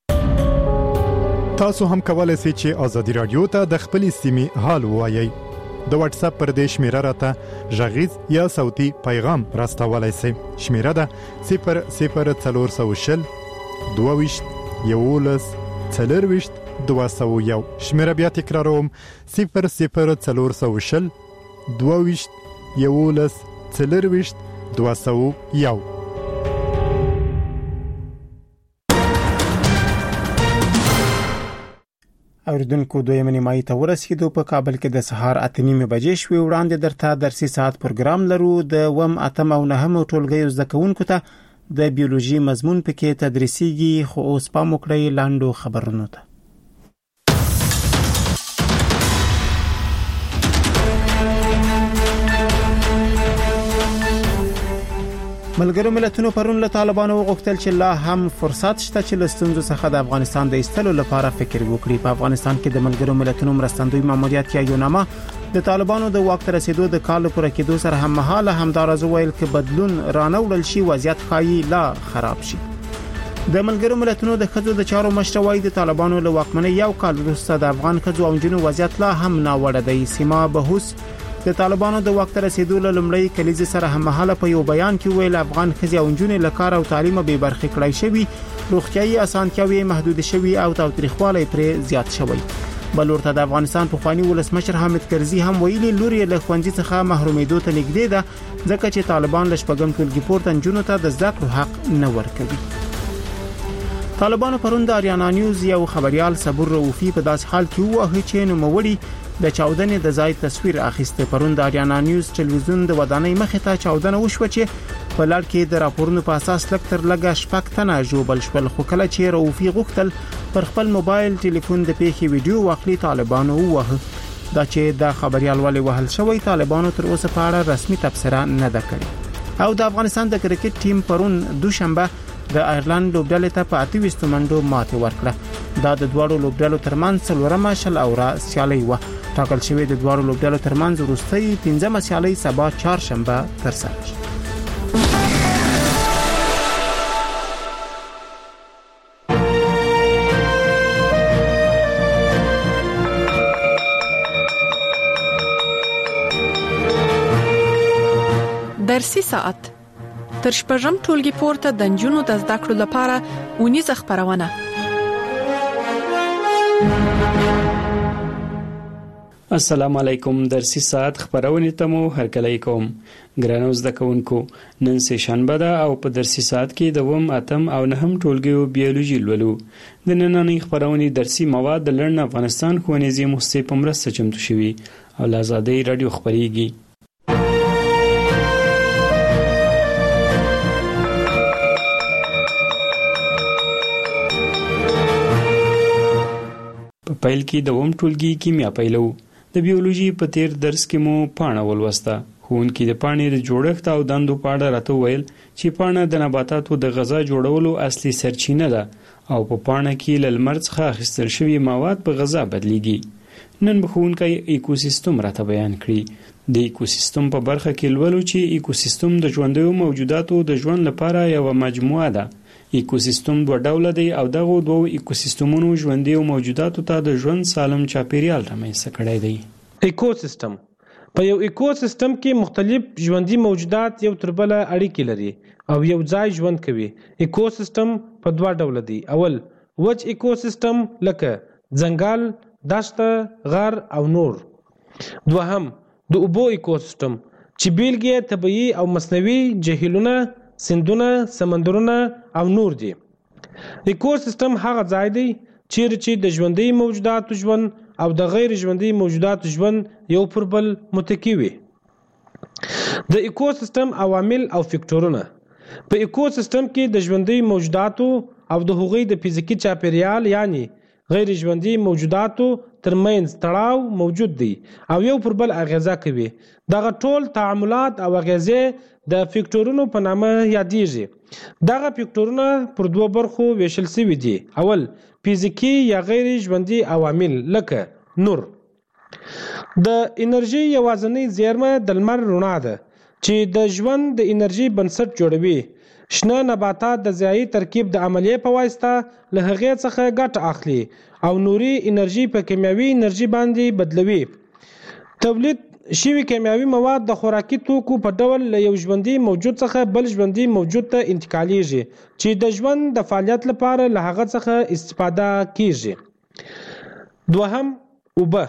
وي. تاسو هم کولای شئ چې آزادي رادیو ته د خپلې سیمې حال ووایئ. د واتس اپ پر دې شمیره راته غږیز یا صوتي پیغام راستولای شئ. شمیره ده 00420 22 11 201. شمیره بیا تکراروم 00420 22 11 201. اوریدونکو دویمه نیمایي ته ورسېدو. په کابل کې د سهار 8:30 بجې شوې. وړاندې درته درسي ساعت پروګرام لرو. د 8 او 9 ټولګیو زده کوونکو ته د بیولوژي مضمون پکې تدریسيږي. خو اوس پام وکړئ لاندو خبرونو ته. ملګرو ملتونو پرون له طالبانو وغوښتل چې لا هم فرصت شته چې لستونزو څخه د افغانستان د ایستلو لپاره فکر وکړي. په افغانستان کې د ملګرو ملتونو مرستندوی ماموریت یا یوناما د طالبانو د واک ته رسیدو د کال پوره کېدو سره هم مهاله همدارز ویل کې بدلون رانوړل شي وضعیت خایي لا خراب شي. د ملګرو ملتونو د خځو د چارو مشروعي د طالبانو له واکمنۍ یو کال وروسته د افغان خځو او جنو وضعیت لا هم ناوړه دی. سیما بهوس د طالبانو د وخت رسیدو له لمړی کلیزې سره هم مهاله په یو بیان کې ویل افغان ښځې او نجونې له کار او تعلیم به برخې کړای شوي، روغتيایي اسانتیاوې محدود شوي او تاوتریخوالی پرې زیات شوی. بلورته د افغانستان پخوانی ولسمشر حامد کرزي هم ویلي لور یې له ښوونځي څخه محرومېدو ته نږدې ده ځکه چې طالبان له شپږم ټولګي پورته نجونو ته د زده کړو حق نه ورکوي. طالبانو پرون د اریانا نیوز یو خبريال صبور رؤفي په داس حال کې وایي چې نوموړي د چاودنې د ځای تصویر اخیسته. پرون د اریانا نیوز ټلویزیون د ودانۍ مخې ته چاودنه وشوه چې په لړ کې د راپورونو په اساس لکتر لګه شپږ تنه جوړل شول. خو کله چې رؤفي غوښتل پر خپل موبایل ټلیفون د پیښې ویډیو واخلي طالبانو ووهه. دا چې د خبريال ولې وهل شوی طالبانو تر اوسه په اړه رسمي تبصره نه ده کړې. او د افغانستان د کرکټ ټیم پرون دوشنبه د آیرلند لوبډلې ته په 28 منډو ماته ورکړه. دا د دوړو لوبډلو ترمنځ څلورمه شل اوره سیالي و. ټاکل شوی د دوړو لوبډلو ترمنځ وروستۍ 15مه سیالي سبا چهارشنبه ترسره شي. درسي ساعت تر شپږم ټولګي پورته د نجونو د زده کړو لپاره ونیزه خبرونه. السلام علیکم. درسي ساعت خبرونه ته مو هرکلی کوم. ګرانو زده کوونکو، نن سه شنبه ده او په درسي ساعت کې د 8 او 9 ټولګیو بیولوژي لولو. د نننۍ خبرونه درسي مواد د لړن افغانستان ښوونځي مؤسسې په مرسته چمتو شوي او له آزادۍ رادیو خبريږي. په پیل کې د ټولګي کیمیا پیلو. د بیولوژي په تیر درس کې مو پاڼه ولوسته. ښوونکي د پاڼې د جوړښت او دندو په اړه راته ویل چې پاڼه د نباتاتو د غذا جوړولو اصلي سرچینه ده او په پاڼه کې له لمر څخه اخیستل شوي مواد په غذا بدلیږي. نن به ښوونکی ایکوسیستم راته بیان کړي. د ایکوسیستم په برخه کې لولو چې ایکوسیستم د ژوندیو موجوداتو د ژوند لپاره یو مجموعه ده. ایکوسیستم دوه ډوله دی او دغه دوه ایکوسیستمونو ژوندیو موجوداتو ته د ژوند سالم چاپیریال رامنځته کړی دی. ایکوسیستم په یو ایکوسیستم کې مختلف ژوندي موجودات یو تر بل اړیکې لري او یو ځای ژوند کوي. ایکوسیستم په دوه ډوله دی. اول وچ ایکوسیستم لکه ځنګل، دښته، غر او نور. دوهم د اوبو ایکوسیستم چې بیلګې طبیعي او مصنوعي جهیلونه، سیندونه، سمندرونه او نور دي. ایکوسیستم هغه ځای دی چیرې چې د ژوندي موجوداتو ژوند او د غیر ژوندي موجوداتو ژوند یو پر بل متکی وي. د ایکوسیستم عوامل او فکټورونه. په ایکوسیستم کې د ژوندي موجوداتو او د هغوی د فزیکي چاپیریال یعنی غیر ژوندي موجوداتو ترمنځ تړاو موجود دی او یو پر بل اغیزه کوي. دغه ټول تعاملات او اغیزې د فکټورونو په نامه یادېږي. دغه فکټورونه پر دوه برخو ویشل شوي دي. اول فزیکي یا غیر ژوندي عوامل لکه نور. د انرژي یوازینی زیرمه د لمر رڼا ده چې د ژوند د انرژي بنسټ جوړوي. شنه نباتات د ضیاعي ترکیب د عملیې په واسطه له هغې څخه ګټه اخلي او نوري انرژي په کیمیاوي انرژي باندې بدلوي. تولید شوي کیمیاوي مواد د خوراکي توکو په ډول له یو ژوندي موجود څخه بل ژوندي موجود ته انتقالیږي چې د ژوند د فعالیت لپاره له هغه څخه استفاده کیږي. دوهم، اوبه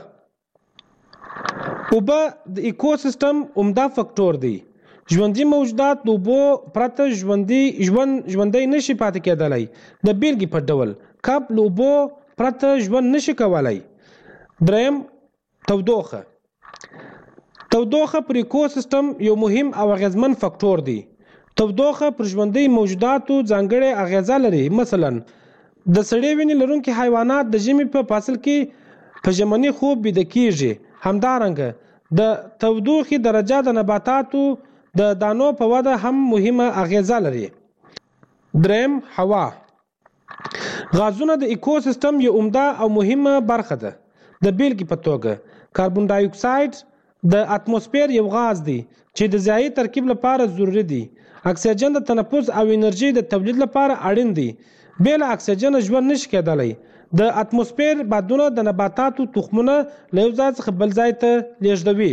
د ایکوسیستم عمده فکټور دی. ژوندي موجودات د اوبو پرته ژوندی نشي پاتې کېدلی. د بیلګې په ډول کب له اوبو پرته ژوند نشي کولای. دریم، تودوخه پر ایکوسیستم یو مهم او اغیزمن فکټور دی. تودوخه پر ژوندي موجوداتو ځانګړې اغیزه لري. مثلا د سړې وینې لرونکي حیوانات د ژمي په فصل کې په ژمني خوب بیده کیږي. همدارنګه د تودوخې درجه د نباتاتو د دانو په وده هم مهمه اغیزه لري. دریم، هوا. غازونه د ایکوسیستم یو عمده او مهمه برخه ده. د بیلګې په توګه کاربن ډای اکساید د اتموسفیر یو غاز دی چې د ځایي ترکیب لپاره ضروری دی. اکسیجن د تنفس او انرژي د تولید لپاره اړین دی. بېله اکسیجن ژوند نشي کېدلی. د اتموسفیر بادونه د نباتاتو تخمونه له یو ځای څخه بل ځای ته لیږدوي.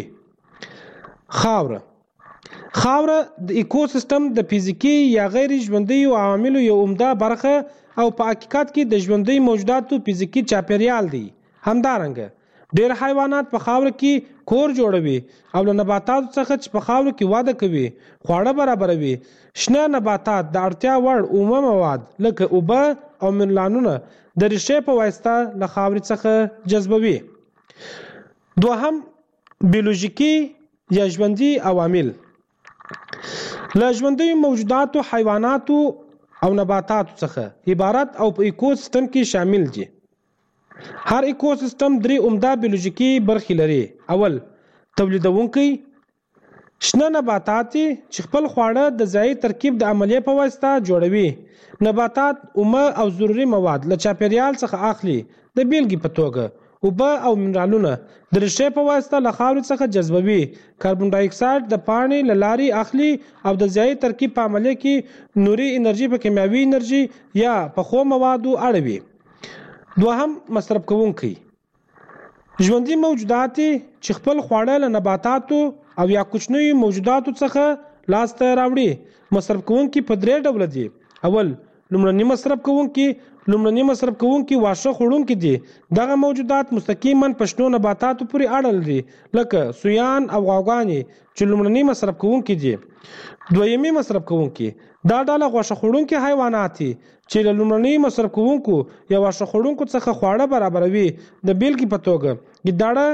خاوره د ایکوسیستم د فزیکي یا غیر ژوندي عواملو یو عمده برخه او په حقیقت کې د ژوندي موجوداتو فزیکي چاپیریال دی. همدارنګه ډېر حیوانات په خاوره کې کور جوړوي او له نباتاتو څخه چې په خاوره کې وده کوي خواړه برابروي. شنه نباتات د اړتیا وړ عمومي مواد لکه اوبه او منرالونه د ریښې په واسطه له خاورې څخه جذبوي. دوهم، بیولوژیکي یا ژوندي عوامل. له ژوندي موجوداتو، حیواناتو او نباتاتو څخه عبارت او په ایکوسیستم کې شامل دي. هر ایکوسیستم 3 عمده بیولوژیکي برخې لري. اول، تولیدونکي. شنه نباتات چې خپل خواړه د ځایي ترکیب د عملیې په واسطه جوړوي. نباتات اومه او ضروري مواد له چاپیریال څخه اخلي. د بیلګې په توګه اوبه او منرالونه د ریښې په واسطه له خاورې څخه جذبوي. کاربن ډای اکساید د پاڼې له لارې اخلي او د ځایي ترکیب په عملیې کې نوري انرژي په کیمیاوي انرژي یا پخو موادو اړوي. دوهم، مصرف کوونکي. ژوندي موجودات چې خپل خواړه له نباتاتو او یا کوچنیو موجوداتو څخه لاسته راوړي. مصرف کوونکي په 3 ډوله دي. اول، لومړني مصرف کوونکي واښه خوړونکي دي. دغه موجودات مستقیما په شنو نباتاتو پورې اړه لري لکه سویان او غواګانې چې لومړني مصرف کوونکي دي. دویمي مصرف کوونکي. دا ډله غوښه خوړونکي حیوانات چې له لومړني مصرف کوونکو یا واښه خوړونکو څخه خواړه برابروي. د بیلګې په توګه ګیدړه،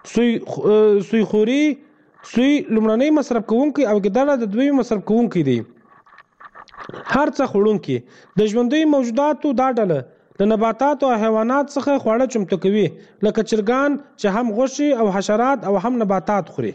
سوی لومړني مصرف کوونکي او ګیدړه د دویمي مصرف کوونکي دي. هر څه خوړونکي د ژوندي موجوداتو دا ډله د نباتاتو او حیوانات څخه خواړه چمتو کوي لکه چرګان چې هم غوښې او حشرات او هم نباتات خوري.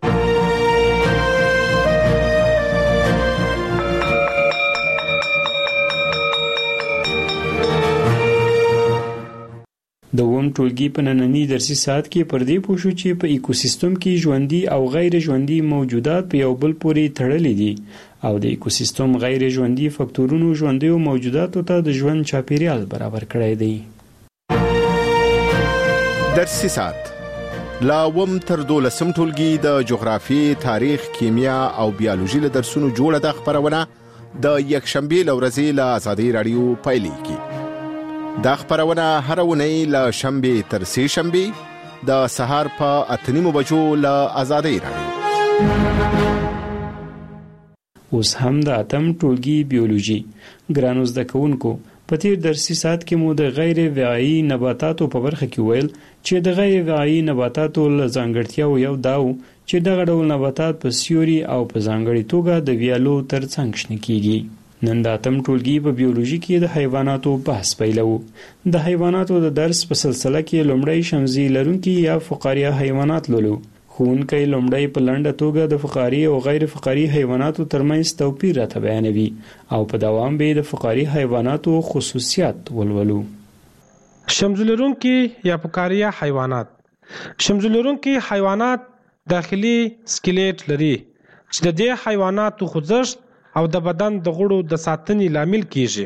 د اووم ټولګي په ننني درسي ساعت کې پر دې پوه شو چې په ایکوسیستم کې ژوندي او غیر ژوندي موجودات په یو بل پورې تړلي دي او د ایکوسیستم غیر ژوندي فکټورونو ژوندیو موجوداتو ته د ژوند چاپیریال برابر کړی دی. درسي ساعت لا اووم تر 12م ټولګي د جغرافي، تاریخ، کیمیا او بیولوژي له درسونو جوړه د خبرونه د یکشنبه لورځي له آزادۍ رادیو پایلیږي. دا خبرونه هر ونی له شنبه تر سه شنبه د سهار په 8:30 بجو له آزادۍ رادیو. اوس هم د اتم ټولګي بیولوژي ګرانو زده کوونکو په تیر درسي ساعت کې مو د غیر وعایی نباتاتو په برخه کې ویل چې د غیر وعایی نباتاتو له ځانګړتیاو یو داو چې دغه ډول نباتات په سیوري او په ځانګړي توګه د ویالو ترڅنګ شنه کیږي. نن د اتم ټولګي په بیولوژي کې د حیواناتو بحث پیلو. د حیواناتو د درس په سلسله کې لومړی شمزي لرونکي یا فقاریه حیوانات لولو. ښوونکی لومړی په لنډه توګه د فقاري او غیر فقاري حیواناتو ترمنځ توپیر راته بیانوي او په دوام به د فقاري حیواناتو خصوصیات ولولو. شمزي لرونکي یا فقاریه حیوانات. شمزي لرونکي حیوانات داخلي سکلیټ لري چې د دې حیواناتو خوځښت او د بدن د غړو د ساتنې لامل کیږي.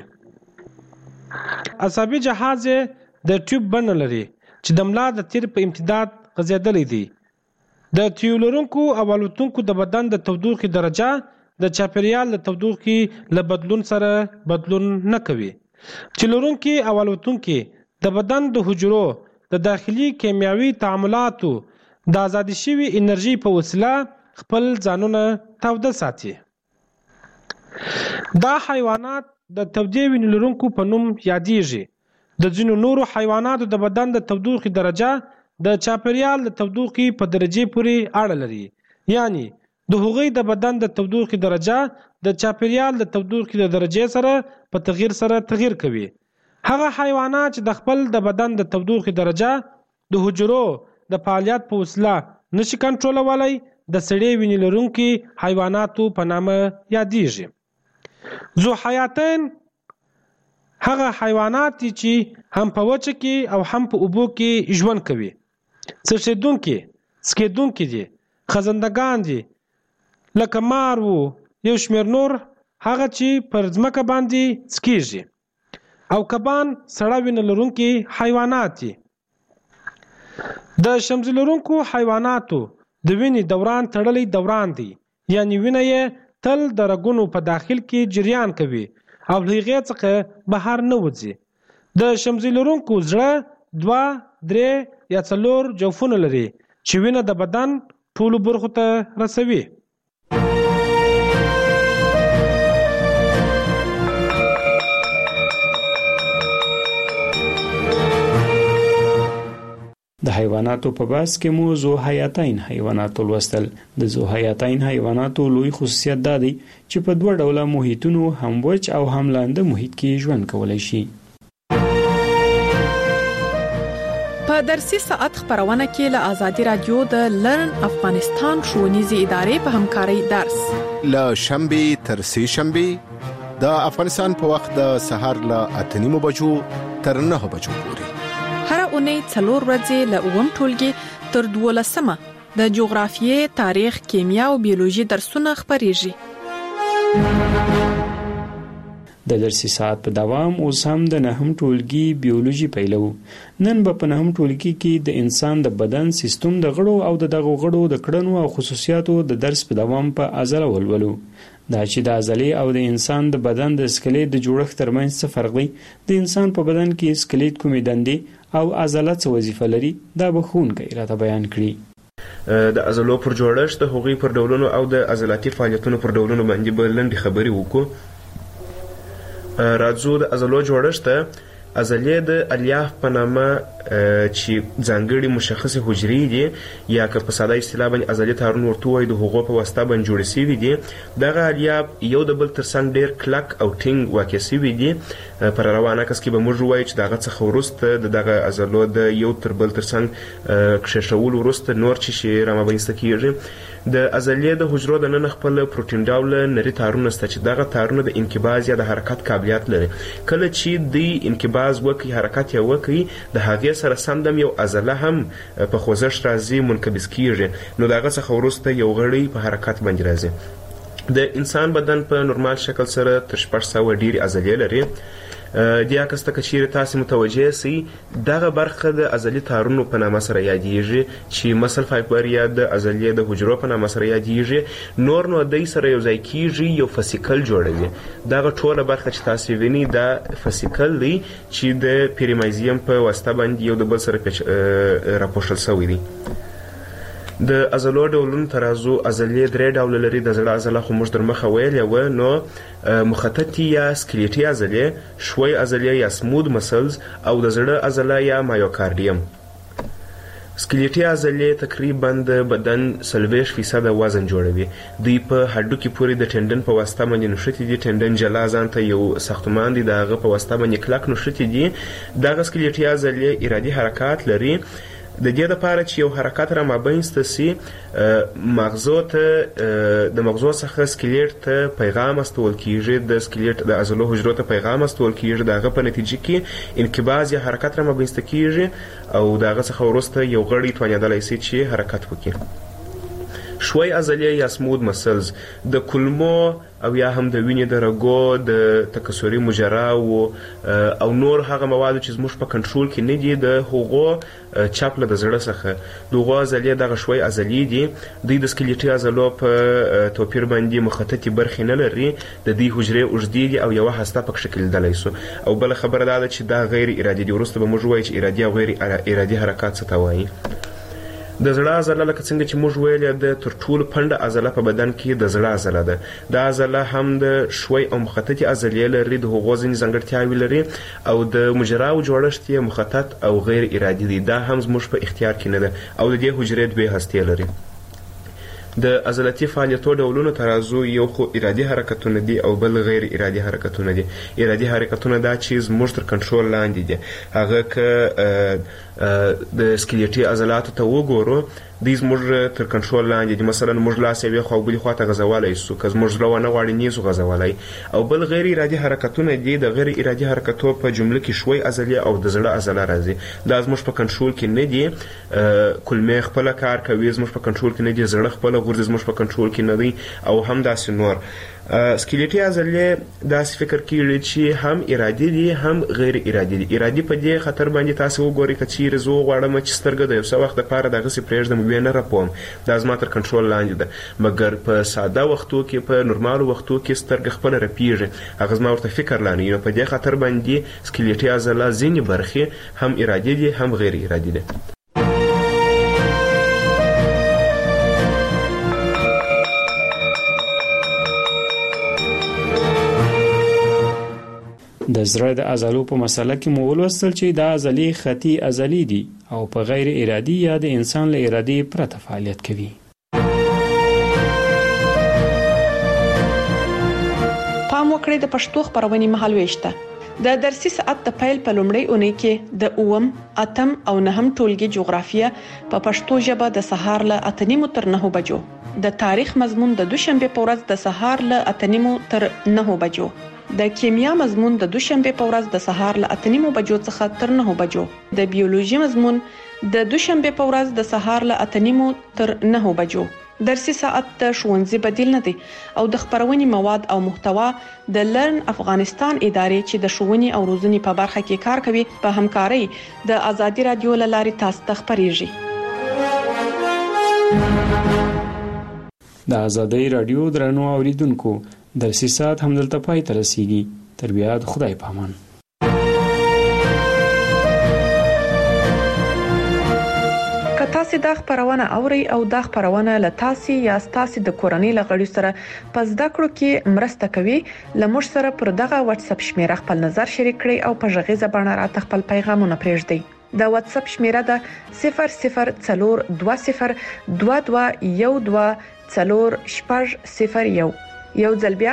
عصبي جهاز د ټیوب بڼه لري چې د ملا د تیر په امتداد غځېدلی دی. د تیو لرونکو او الوتونکو د بدن د تودوخې درجه د چاپیریال د تودوخې له بدلون سره بدلون نه کوي. چې لرونکي او الوتونکي د بدن د حجرو د داخلي کیمیاوي تعاملاتو د ازادي شوي انرژي په وسیله خپل ځانونه تاوده ساتي. دا حیوانات د تودې وینې لرونکو په نوم یادېږي. د ځینو نورو حیواناتو د بدن د تودوخې درجه د چاپیریال د تودوخې په درجې پورې اړه لري. یعنی د هغوی د بدن د تودوخې درجه د چاپیریال د تودوخې د درجې سره په تغییر سره تغییر کوي. هغه حیوانات چې د خپل د بدن د تودوخې درجه د حجرو د فعالیت په وسیله نشي کنټرولولی د سړې وینې لرونکي حیواناتو په نامه یادېږي. ذوحیاتین هغه حیوانات دي چې هم په وچه کې او هم په اوبو کې ژوند کوي. څښیدونکي، سکیدونکي دي، خزندګان دي، لکه مار وو یو شمېر نور هغه چې پر ځمکه باندې سکیږي، او کبان سړه وینه لرونکي حیوانات دي. د شمزي لرونکو حیواناتو د وینې دوران تړلی دوران دی، یعنی وینه یې تل د رګونو په داخل کې جریان کوي او له هغې څخه بهر نه وځي. د شمزي لرونکو زړه 2، 3 یا 4 جوفونه لري چې وینه د بدن ټولو برخو ته رسوي. د حیواناتو په بحث کې مو ذوحیاتین حیوانات ولوستل. د ذوحیاتین حیواناتو لوی خصوصیت دا دی چې په 2 ډوله محیطونو هم وچ او هم لاندې محیط کې ژوند کولی شي. په درسي ساعت خبرونه کې له آزادي رادیو د لرن افغانستان ښوونیزې ادارې په همکارۍ درس له شنبې تر سې شنبې د افغانستان په وخت د سهار له 8:30 بجو تر 9 بجو پورې. هر اونۍ 4 ورځې له 9 ټولګي تر 12 د جغرافیې، تاریخ، کیمیا او بیولوژي درسونه خبرېږي. د درسي ساعت په دوام اوس هم د 9 ټولګي بیولوژي پیلو. نن به په 9 ټولګي کې د انسان د بدن سیستم د غړو او دغه غړو د کړنو او خصوصیاتو د درس په دوام په عضله ولولو. دا چې د عضلې او د انسان د بدن د سکلیټ د جوړښت ترمنځ څه فرق دی، د انسان په بدن کې سکلیټ کومې دندې او عضله څه وظیفه لري، دا به ښوونکی راته بیان کړي. د عضلو پر جوړښت، د هغوی پر ډولونو او د عضلاتي فعالیتونو پر ډولونو باندې به لنډې خبرې وکړو. راځو د عضلو جوړښت ته. عضلې د الیاف په نامه چې ځانګړي مشخصې حجرې دي یا که په ساده اصطلاح باندې عضلې تارونه ورته ووایو د هغو په واسطه باندې جوړې سوي دي. دغه الیاف یو د بل تر څنګ ډېر کلک او ټینګ واقع سوي دي. په روان عکس کې به موږ ووایو چې د هغه څخه وروسته د دغه عضلو د یو تر بل تر څنګ کښېښولو وروسته نور چې شی رامنځته کېږي. د عضلې د حجرو دننه خپل پروټین ډوله نري تارونه شته چې دغه تارونه د انقباض یا د حرکت قابلیت لري. کله چې دوی انقباض وکړي، حرکت یې وکړي، د هغې سره سمدم یو عضله هم په خوځښت راځي، منقبض کېږي. نو د هغه څخه وروسته یو غړی په حرکت باندې راځي. د انسان بدن په نورمال شکل سره تر 600 ډېرې عضلې لري. دې عکس ته که چیرې تاسې متوجه سئ، دغه برخه د عضلي تارونو په نامه سره یادیږي چې مسل فایبر یا د عضلې د حجرو په نامه سره یادیږي. نور نو دوی سره یو ځای کیږي، یو فسیکل جوړوي. دغه ټوله برخه چې تاسې وینئ دا فسیکل دی چې د پیریمایزیم په واسطه باندې یو د بل سره راپوښل شوی دی. د عضلو ډولونو ته راځو. عضلې 3 ډوله لري. د زړه عضله خو موږ در مخه ویلې وه، نو مخططي یا سکلیټي عضلې، ښوی عضلې یا سمود مسلز، او د زړه عضله یا مایوکاردیم. سکلیټي عضلې تقریبا د بدن 40% وزن جوړوي. دوی په هډوکي پورې د ټنډن په واسطه باندې نښتي دي. ټنډن جلا ځان ته یو ساختمان دی، د هغه په واسطه باندې کلک نښتي دي. دغه سکلیټي عضلې ارادي حرکات لري. د دې لپاره چې یو حرکت را مابینسته سي، مغزو ته د مغزو څخه سکلیټ ته پیغام استول کیږي، د سکلیټ د عضلو حجرو ته پیغام استول کیږي. د هغه په نتیجه کې انقباض یا حرکت را مابینسته کیږي او د هغه څخه وروسته یو غړی توانیدلی سي چې حرکت وکړي. شوی عضلې یا سمود مسلز د کلمو او یا هم د وینې د رګو د تکثري مجرا او نور هغه مواد چې زموږ په کنټرول کې نه دي د هغو چاپله د زړه څخه دغه عضلې دغه شوی عضلې دي دوی د سکلیټي عضلو په توپیر باندې مخططي برخې نه لري د دې حجرې اوږدې دي او یوه هسته پکې شکلېدلی سو او بله خبره دا ده چې دا غیر ارادي دي وروسته به موږ ووایو چې ارادي او غیر ارادي حرکات څه ته وایي د زړه عضله لکه څنګه چې موږ ویلې د تر ټولو پنډه عضله په بدن کې د زړه عضله ده دا عضله هم د شوی او مخططي عضلې لري د هغو ځینې ځانګړتیاوې لري او د مجراو جوړښت یې مخطط او غیر ارادي دی دا هم زموږ په اختیار کې نه ده او د دې حجرې دوې هستې لري د عضلاتي فعالیتو ډولونو ترازو یو خو ارادي حرکتونه دي او بل غیر ارادي حرکتونه دي ارادي حرکتونه دا چې زموږ تر کنټرول لاندې دي هغه که د سکلیټي عضلاتو ته وګورو دوی زموږ تر کنټرول لاندې دي مثلا موږ لاس یوې خوا او بلې خوا ته غځولی سو که زموږ زړه ونه غواړي نیسو غځولی او بل غیر ارادي حرکتونه دي د غیر ارادي حرکتو په جمله کې شوی عضلې او د زړه عضله راځي دا زموږ په کنټرول کې نه دي کلمې خپله کار کوي زموږ په کنټرول کې نه دي زړه خپله غورځي زموږ په کنټرول کې نه دی او هم داسې نور سکلیټي عضلې داسې فکر کیږي چې هم ارادي دي هم غیر ارادي دي ارادي په دې خطر باندې تاسو وګورئ که چیرې زه وغواړم چې سترګه د یو څه وخت دپاره دغسې پرېږدم ویې نه رپوم دا زما تر کنټرول لاندې ده مګر په ساده وختو کې په نورمالو وختو کې سترګه خپله رپېږي هغه زما ورته فکر لا نه وي نو په دې خطر باندې سکلیټي عضله ځینې برخې هم ارادي دي هم غیر ارادي دي د زړه د عضلو په مسله کې مو ولوستل چې دا عضلې خطي عضلې دي او په غیر ارادي یا د انسان له ارادې پرته فعالیت کوي. پام وکړئ د پښتو خبرونې مهالويشته د درسي ساعت د پیل په لومړۍ اونۍ کې د 8 او 9 ټولګي جغرافیه په پښتو ژبه د سهار له 8:30 تر 9 بجو د تاریخ مضمون د دوشنبه په ورځ د سهار له 8:30 تر 9 بجو د کیمیا مضمون د دوشنبه په ورځ د سهار له 8:30 بجو څخه تر 9 بجو د بیولوژي مضمون د دوشنبه په ورځ د سهار له 8:30 تر 9 بجو درسي ساعت د ښوونځي بدیل نه دی او د خبرونې مواد او محتوا د لرن افغانستان ادارې چې د ښوونې او روزنې په برخه کې کار کوي په همکارۍ د ازادي رادیو له لارې تاسو ته خبريږي. د ازادي رادیو درنو اوریدونکو درسي ساعت همدلته پای ته رسیږي. تر بیا د خدای په امان. که تاسو دا خبرونه اوري او دا خبرونه له تاسو یا تاسو د کورنۍ لغړی سره پس د کړو کې مرسته کوي لمر سره پر دغه واتس اپ شمیره خپل نظر شریک کړئ او په ژغې زبانه را خپل پیغامونه پرېږدئ. د واتس اپ شمیره ده 002022124001 یو ځل بیا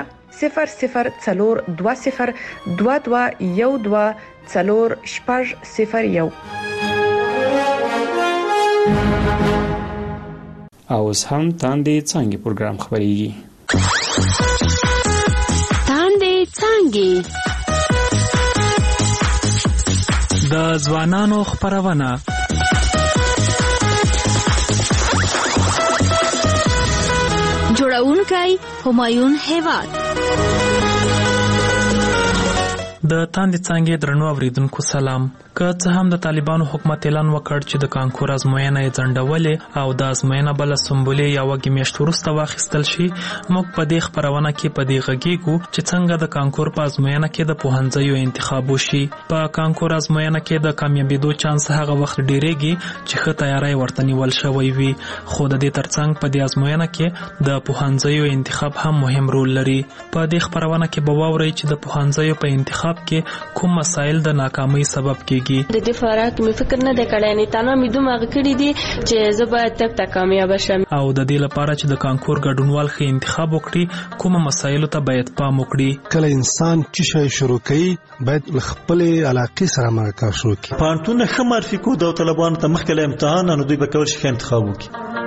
002022124001 اوس هم تاندې څنګه پروګرام خبريږي. تاندې څنګه د ځوانانو خبرونه جوړونکي همایون هیواد د تاندې څنګه درنو اوریدونکو سلام. که څه هم د طالبانو حکومت اعلان وکړ چې د کانکور ازموینه یې ځنډولې او د ازموینه بل سمبولې یا وګي میاشت وروسته واخیستل شي موږ په دې خبرونه کې په دې غږیږو چې څنګه د کانکور په ازموینه کې د پوهنځیو انتخاب وشي. په کانکور ازموینه کې د کامیابیدو چانس هغه وخت ډیریږي چې ښه تیاری ورته نیول شوی وي خو د دې ترڅنګ په دې ازموینه کې د پوهنځیو انتخاب هم مهم رول لري. په دې خبرونه کې به واورئ چې د پوهنځیو په انتخاب کې کوم مسایل د ناکامۍ سبب کېږي. د دې فرق مې فکر نه دی کړی نه تنه مې دومره کړی دي چې زه باید تک کامیاب شم او د دې لپاره چې د کانکور ګډونوال ښه انتخاب وکړي کوم مسایلو ته باید پام وکړي. کله انسان چې شي شروع کوي باید خپل علاقې سره مرکه شروع کړي. پانتون ښه معرفي کو د طالبانو ته مخکې له امتحان نو دوی به کول شي انتخاب وکړي.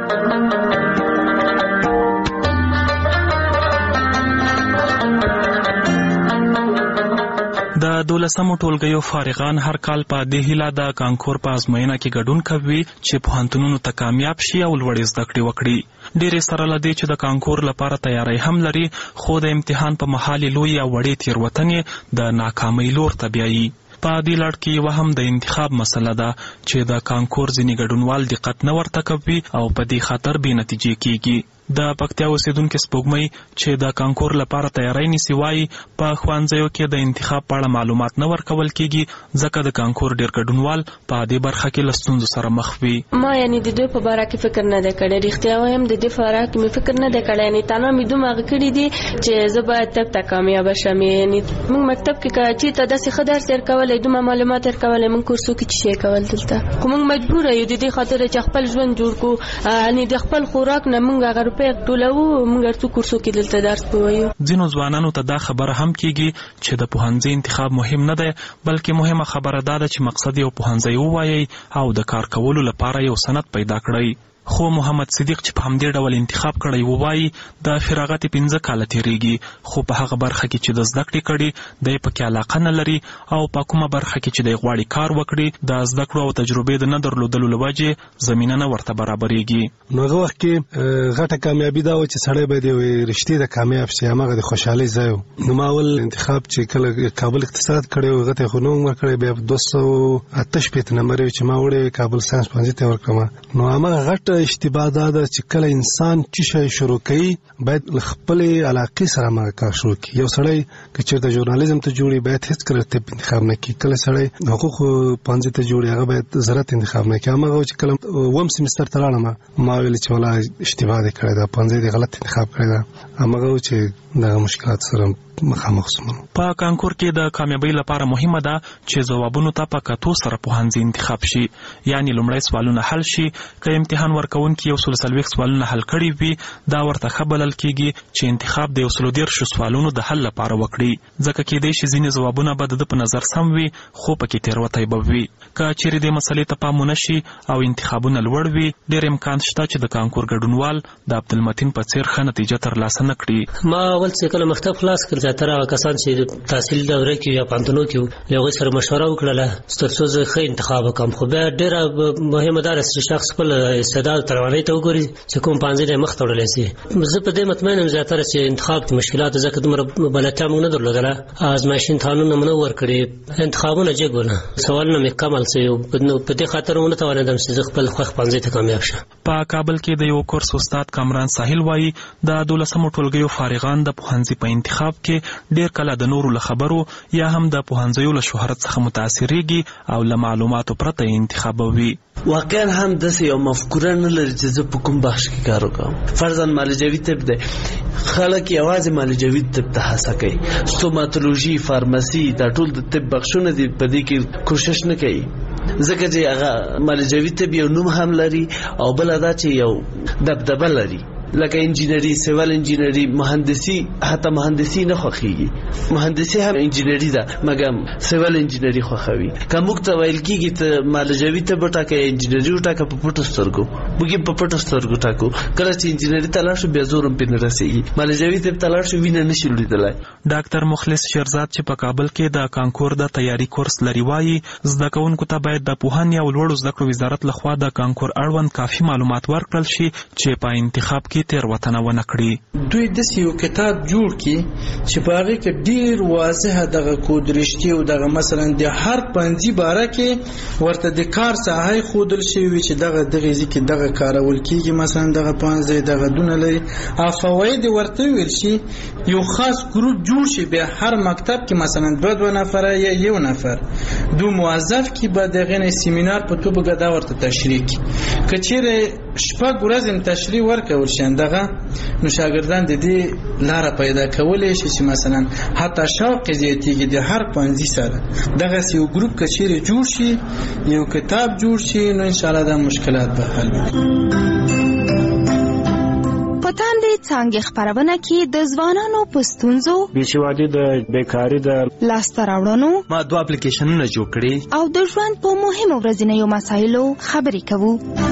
د 12مو ټولګیو فارغان هر کال په دې هیله د کانکور په ازموینه کې ګډون کوي چې پوهنتونونو ته کامیاب شي او لوړې زده کړې وکړي. ډېرې سره لدی چې د کانکور لپاره تیاری هم لري، خو د امتحان په مهال لوی او وړې تېروتنې د ناکامۍ لور ته بیایي. په دې لړ کې یوه هم د انتخاب مسله ده چې د کانکور ځینې ګډونوال دقت نه ورته کوي او په دې خاطر بې نتیجې کیږي. د پکتیا اوسیدونکي سپوږمۍ چې د کانکور لپاره تیاری نیسي وایي په ښوونځیو کې د انتخاب په اړه معلومات نه ورکول کیږي، ځکه د کانکور ډېر ګډونوال په دې برخه کې له ستونزو سره مخ وي. ما یعنی د دوی په باره کې فکر نه دی کړی، رښتیا وایم د دې په باره کې مې فکر نه دی کړی. یعنی تنها مې دومره کړي دي چې زه باید طب ته کامیابه شم. یعنی موږ مکتب کې چې ته داسې ښه درس ورکولی، دومره معلومات ورکولی، موږ کورسو کې څه کول دلته، خو موږ مجبوره یو د دې خاطر چې خپل ژوند جوړ کړو. یعنی د خپل خوراک نه موږ هغه روپۍ ټولوو، موږ څو کورسو کې دلته درس ووایو. ځینو ځوانانو ته دا خبره هم کیږي چې د پوهنځي انتخاب مهم نه دی، بلکې مهمه خبره دا ده چې مقصد یو پوهنځی ووایي او د کار کولو لپاره یو سند پیدا کړئ. خو محمد صدیق چې په همدې ډول انتخاب کړی ووایي د فراغت 5 کاله تیریږي، خو په هغه برخه کې چې د زده کړې کړي دی پکې علاقه نه لري او په کومه برخه کې چې دی غواړي کار وکړي د زده کړو او تجربې د نه درلودلو له وجې زمینه نه ورته برابرېږي. نو هغه وخت کې غټه کامیابي دا و چې سړی باید یو رښتې د کامیاب شي، هماغه د خوشحالۍ ځای و. نو ما اول انتخاب چې کله کابل اقتصاد کړی و هغه ته خو نوم ورکړی، بیا 288 نمبر چې ما وړی کابل ساینس پوهنځي ته ورکړم. نو هماغه غټ اشتباه دا ده چې کله انسان چې شی شروع کوي باید خپل علاقې سره ما کار شروع کړي. یو سړی چې چېرته ژورنالیزم ته جوړي باید هیڅ کله طب انتخاب نه کړي، کله سړی حقوق پوهنځي ته جوړي هغه باید زراعت انتخاب نه کړي. هماغه چې کله اووم سیمستر ته لاړم ما ویل چې ولا اشتباه دې کړی ده، پوهنځي دې غلط انتخاب کړی ده. هماغه چې دغه مشکلات سره مخامخ شوم. په کانکور کې د کامیابی لپاره مهمه ده چې ځوابونو ته په کتو سره پوهنځي انتخاب شي، یعنی لومړی سوالونه حل شي. که امتحان ورکوونکي 140 سوالونه حل کړي وي دا ورته ښه بلل کیږي چې انتخاب د 130 سوالونو د حل لپاره وکړي، ځکه کېدای شي ځینې ځوابونه به د په نظر سم وي خو پکې تېروتۍ به وي. که چیرې دې مسلې ته پام ونه شي او انتخابونه لوړ وي ډېر امکان شته چې د کانکور ګډونوال د عبدالمتین په څېر ښه نتیجه ترلاسه نه کړي. ما اول چې کله مکتب خلاص کړ زیاتره هغه کسان چې تحصیل دوره کې یا پانتونو کې له هغوی سره مشوره وکړله تر څو زه ښه انتخاب وکړم. خو بیا ډېره مهمه دا ده چې شخص خپل استعداد توانایي ته وګوري چې کوم پوهنځی دی مخ ته وړلی شي. زه په دې مطمئن یم زیاتره چې انتخاب کې مشکلات ځکه دومره بلدتیا موږ نه درلودله، ازمایښتي امتحانونه مو نه ورکړي، انتخابونه جګ ونه، سوالونه مې کم حل شوي، په دې خاطر ونه توانېدم چې زه خپل خوښ پوهنځي ته کامیاب شم. په کابل کې د یو کورس استاد کامران ساحل وایي د 12مو ټولګیو فارغان د پوهنځي په انتخاب کې ډېر کله د نورو له خبرو یا هم د پوهنځیو له شهرت څخه متاثرېږي او له معلوماتو پرته یې انتخابوي. واقعا هم داسې یو مفکوره نه لري چې زه په کوم بخش کې کار وکړم. فرضاً معالجوي طب دی، خلک یوازې معالجوي طب ته هڅه کوي، ستوماتولوژي، فارمسي دا ټول د طب بخشونه دي، په دې کې کوشش نه کوي ځکه چې هغه معالجوي طب یو نوم هم لري او بل دا چې یو دبدبه لري، لکه انجینری، سیویل انجینری، مهندسی. حتی مهندسی نه خوښیږي، مهندسی هم انجینری ده مګم سیویل انجینری خوښوي. که موږ ته ویل کېږي ته معالجوي طب وټاکه انجینری وټاکه په پټو سترګو، موږ یې په پټو سترګو ټاکو. کله چې انجینری ته لاړ شو بیا زور هم پرې نه رسېږي، معالجوي طب ته لاړ شو وینه نه شي لیدلی. ډاکټر مخلص شیرزاد چې په کابل کې د کانکور د تیاری کورس لري وایي زده کوونکو ته باید د پوهنې او لوړو زده کړو وزارت لخوا د کانکور اړوند کافي معلومات ورکړل شي چې په انتخاب کې تېروتنه ونه کړي. دوی داسې یو کتاب جوړ کړي چې په هغې کې ډېر واضحه دغه کود رشتې او دغه مثلا د هر پوهنځي باره کې ورته د کار ساحه یې ښودل شوي وي چې دغه ځای کې دغه کارول کېږي، مثلا دغه پوهنځی دغه دونه لري او فواید یې ورته وویل شي. یو خاص ګروپ جوړ شي، بیا هر مکتب کې مثلا 2 نفره یا 1 نفر 2 موظف کې به دغه نه سیمینار په توګه دا ورته تشریح کړي. که چیرې 6 ورځې تشریح ورکول شي دغه نو شاګردان د دې لاره پیدا کولای شي چې مثلا حتی شوق زیاتېږي د هر پوهنځي سره. دغه یو ګروپ که چیرې جوړ شي، یو کتاب جوړ شي، نو انشاءالله دا مشکلات به حل وي. په تاندې څانګې خپرونه کې د ځوانانو په ستونزو، بېسوادي د بیکاري د لاسته راوړنو، ما 2 اپلیکیشنونه جوړ کړي او د ژوند په مهمو ورځنیو مسایلو خبرې کوو.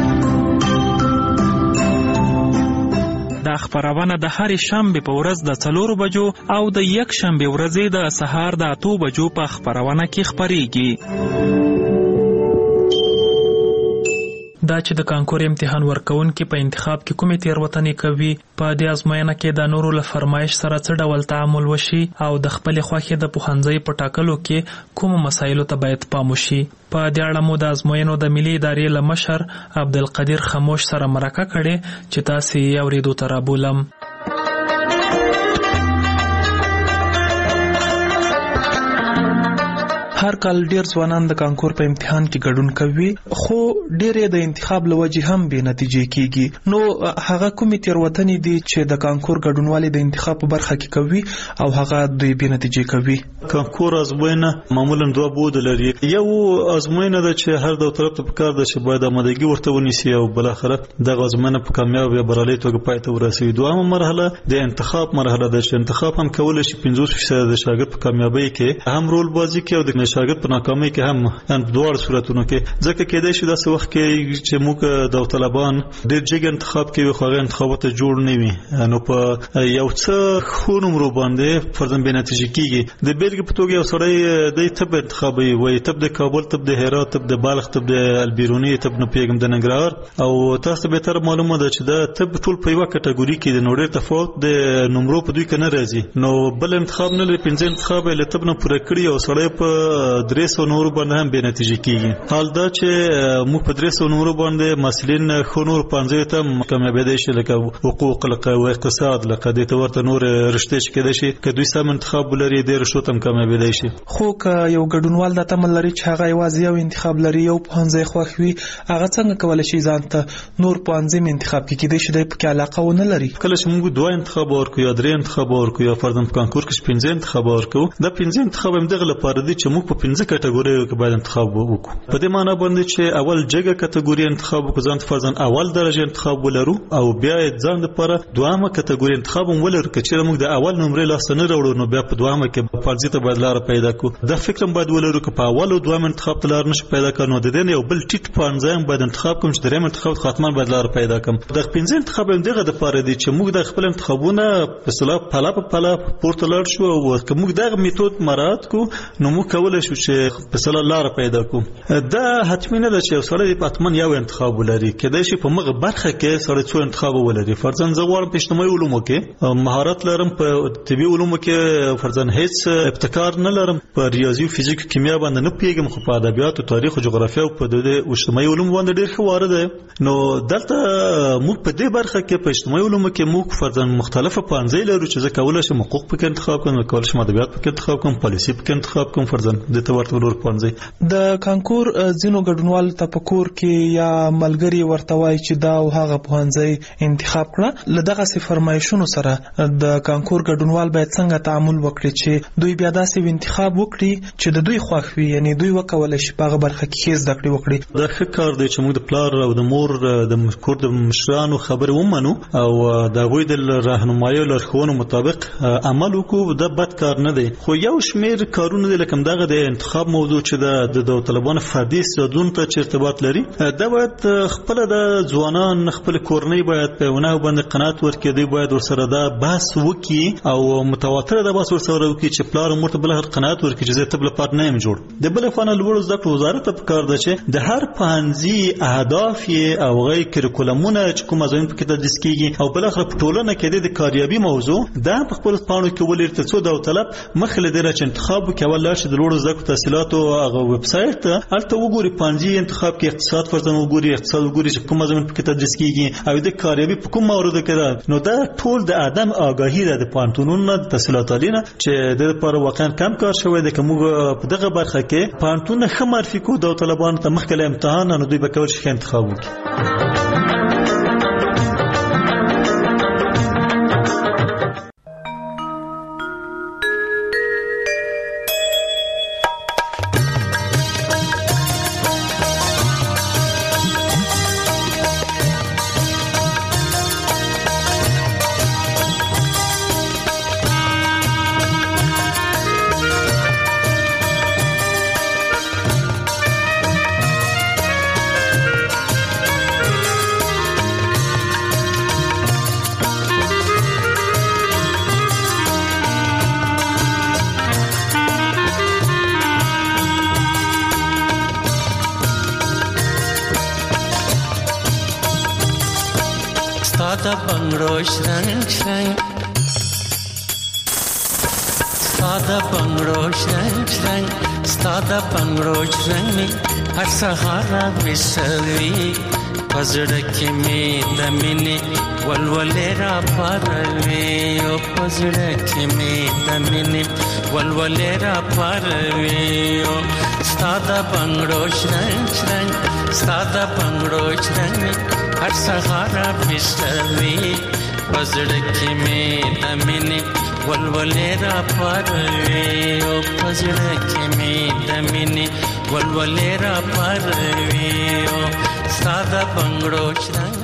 دا خپرونه د هرې شنبې په ورځ د 4 بجو او د یک شنبې ورځې د سهار د 8 بجو په خپرونه کې خپریږي. دا چې د کانکور امتحان ورکوونکي په انتخاب کې کومې تېروتنې کوي، په دې ازموینه کې د نورو له فرمایش سره څه ډول تعامل وشي او د خپلې خوښې د پوهنځي په ټاکلو کې کومو مسایلو ته باید پام وشي. په دې اړه مو د ازموینو د ملي ادارې له مشر عبدالقدیر خموش سره مرکه کړې چې تاسې یې اورېدو ته رابولم. هر کال ډیر ځوانان د کانکور په امتحان کې ګډون کوي، خو ډیر د انتخاب له وجې هم بې نتیجې کیږي. نو هغه کومې تېروتنې دي چې د کانکور ګډونوالي د انتخاب په برخه کې کوي او هغه دوی بې نتیجې کوي؟ کانکور ازموینه معمولا دوه بود لري. یو ازموینه ده چې هر دوه طرف ته پکار ده چې باید آمادګي ورته ونیسي او بل اخره دغه ازموینه په کامیاب یا بریالي توګه پای ته ورسوي. دویمه مرحله د انتخاب مرحله ده چې انتخاب هم کولای شي 50% د شاګرد په کامیابی کې هم رول بازی کوي او د شاګرد په ناکامۍ کې هم دوه صورتونو کې، ځکه کېدای شي داسې وخت کې چې موږ داوطلبان ډېر جګ انتخاب کوي خو هغه انتخابات جوړ نه وي، نو په یو څه ښو نمرو باندې فرضاً بې نتیجې کېږي. د بیلګې په توګه یو سړی د طب انتخابوي، وایي طب د کابل، طب د هرات، طب د بلخ، طب د البیروني، طب نه پوهېږم د ننګرهار، او تاسو ته بهتره معلومه ده چې دا طب ټول په یوه کټګوري کې د نو ډېر تفاوت د نمرو په دوی کې نه راځي. نو بل انتخاب نه لري، 5 انتخاب یې له طب نه پوره کړي او سړی په 300 نورو باندې هم بې نتیجې کیږي. حال دا چې موږ په 300 نورو باندې مسلین خو نور 50 ته کامیابېدای شي، لکه حقوق، لکه اقتصاد، لکه د ته ورته نور رشتې چې کېدای شي که دوی سم انتخاب ولري د رشتو هم کامیابېدای شي. خو که یو ګډونوال دا تمه لري چې هغه یوازې یو انتخاب لري، یو پوهنځی خوښ وي، هغه څنګه کولی شي ځان ته نور پوهنځي انتخاب کړي؟ کېدای شي دی پکې علاقه ونه لري. کله چې موږ 2 انتخاب ورکړو یا 3 انتخاب ورکړو یا فرضاً په کانکور کې 15 انتخاب ورکړو، دا 15 انتخاب هم دغه لپاره دي چې موږ په 15 کټګوریو کې باید انتخاب وکړو. په دې معنی باندې چې اول جګه کټګوري انتخاب وکړو، ځان فرضاً اول درجه انتخاب ولرو، او بیا ځان لپاره دوامه کټګوري انتخاب هم ولرو. که چېرې موږ د اول نمرې لاسته نه راوړو نو بیا په دوامه کې فرضي ته باید لاره پیدا کړو. دا فکر هم باید ولرو که په اول او دوام انتخاب ته لاره نشو پیدا کړو نو د دې یو بل ټیټ پوهنځی هم باید انتخاب کوم چې دریم انتخاب حتما باید لاره پیدا کړم. د 15 انتخاب هم دغه دپاره دی چې موږ د خپل انتخابونه په اصطلاح پله په پله پورته لاړ شو، او که موږ دغه میتود مراعات کړو نو موږ کولی شو چې په اصطلاح لاره پیدا کړو. دا حتمي نه ده چې یو سړی په حتما یو انتخاب ولري، کېدای شي په مغه برخه کې سړی څو انتخاب ولري. فرضاً زه غواړم په اجتماعي علومو کې مهارت لرم، په طبي علومو کې فرضاً هیڅ ابتکار نه لرم، په ریاضي او فزیک او کیمیا باندې نه پوهېږم، خو په ادبیات او تاریخ او جغرافیا او په د اجتماعي علومو باندې ډېر ښه وارد دی. نو دلته موږ په دې برخه کې په اجتماعي علومو کې موږ فرضاً مختلفه پوهنځۍ لرو چې زه کولی شم حقوق پکې انتخاب کړم، کولی شم ادبیات پکې انتخاب کړم، پالیسي پکې انتخاب کړم، فرضاً د ته ورته نور پوهنځۍ. د کانکور ځینو ګډونوالو ته په کور کې یا ملګري ورته وایي چې دا او هغه پوهنځی انتخاب کړه. له دغسې فرمایشونو سره د کانکور ګډونوال باید څنګه تعامل وکړي چې دوی بیا داسې انتخاب وکړي چې د دوی خوښ وي، یعنی دوی وکولی شي په هغه برخه کې ښې زده کړې وکړي؟ دا ښه کار دی چې موږ د پلار او د مور د کور د مشرانو خبرې ومنو او د هغوی د راهنمایي او لارښوونو مطابق عمل وکړو. دا بد کار نه دی، خو یو شمېر کارونه دي لکه دغه د انتخاب موضوع چې د داوطلبانو فردي استعدادونو ته چې ارتباط لري، دا باید خپل د ځوانان خپل کورنۍ باید په ونه باندې قناعت ورکړي، دوی باید ورسره دا بحث وکړي او متواتره دا بحث ورسره وکړي چې پلار او مور ته بل هر قناعت ورکړي چې زه طب لپاره نه یم جوړ. د بل خوا نه لوړو زده کړو وزارت ته پکار ده چې د هر پوهنځي اهداف او غیر کریکولمونه چې کوم ازموین پکې تدریس کیږي او بل اخر په ټولنه کې د کاریابي موضوع دا په خپل پاڼو کې ولري ترڅو داوطلب مخکې له دې چې انتخاب وکړي اول لاړ شي د لوړو زده کړو تحصیلاتو هغه ویب سایټ ته هلته وګوري پوهنځي انتخاب کې اقتصاد فرضاً وګوري، اقتصاد وګوري چې کوم ازموین پکې تدریس کیږي او د کاریابي په کوم موردو کې ده. نو دا ټول د عدم آگاهي ده د پوهنتونونو د تحصیلات عالیه چې د لپاره واقعا کم کار شوی دی. که موږ په دغه برخه کې پوهنتونونه ښه معرفي کړو داوطلبانو ته مخکې له امتحان نو دوی به کولی شي ښه انتخاب وکړي. ستاد بنگړو شرنګ شرنګ ستاد بنگړو شرنګ شرنګ ستاد بنگړو شرنګ هر سهار وسوي پزړه کې می د مینې ولولې را پروي او پزړه کې می د مینې ولولې را پروي او ستاد بنگړو شرنګ شرنګ ستاد بنگړو شرنګ هر سهار وسوي پزړه کې می د مینې ولولې را پروي او پزړه کې می د مینې ولولې را پروي او ستاد بنگړو شرنګ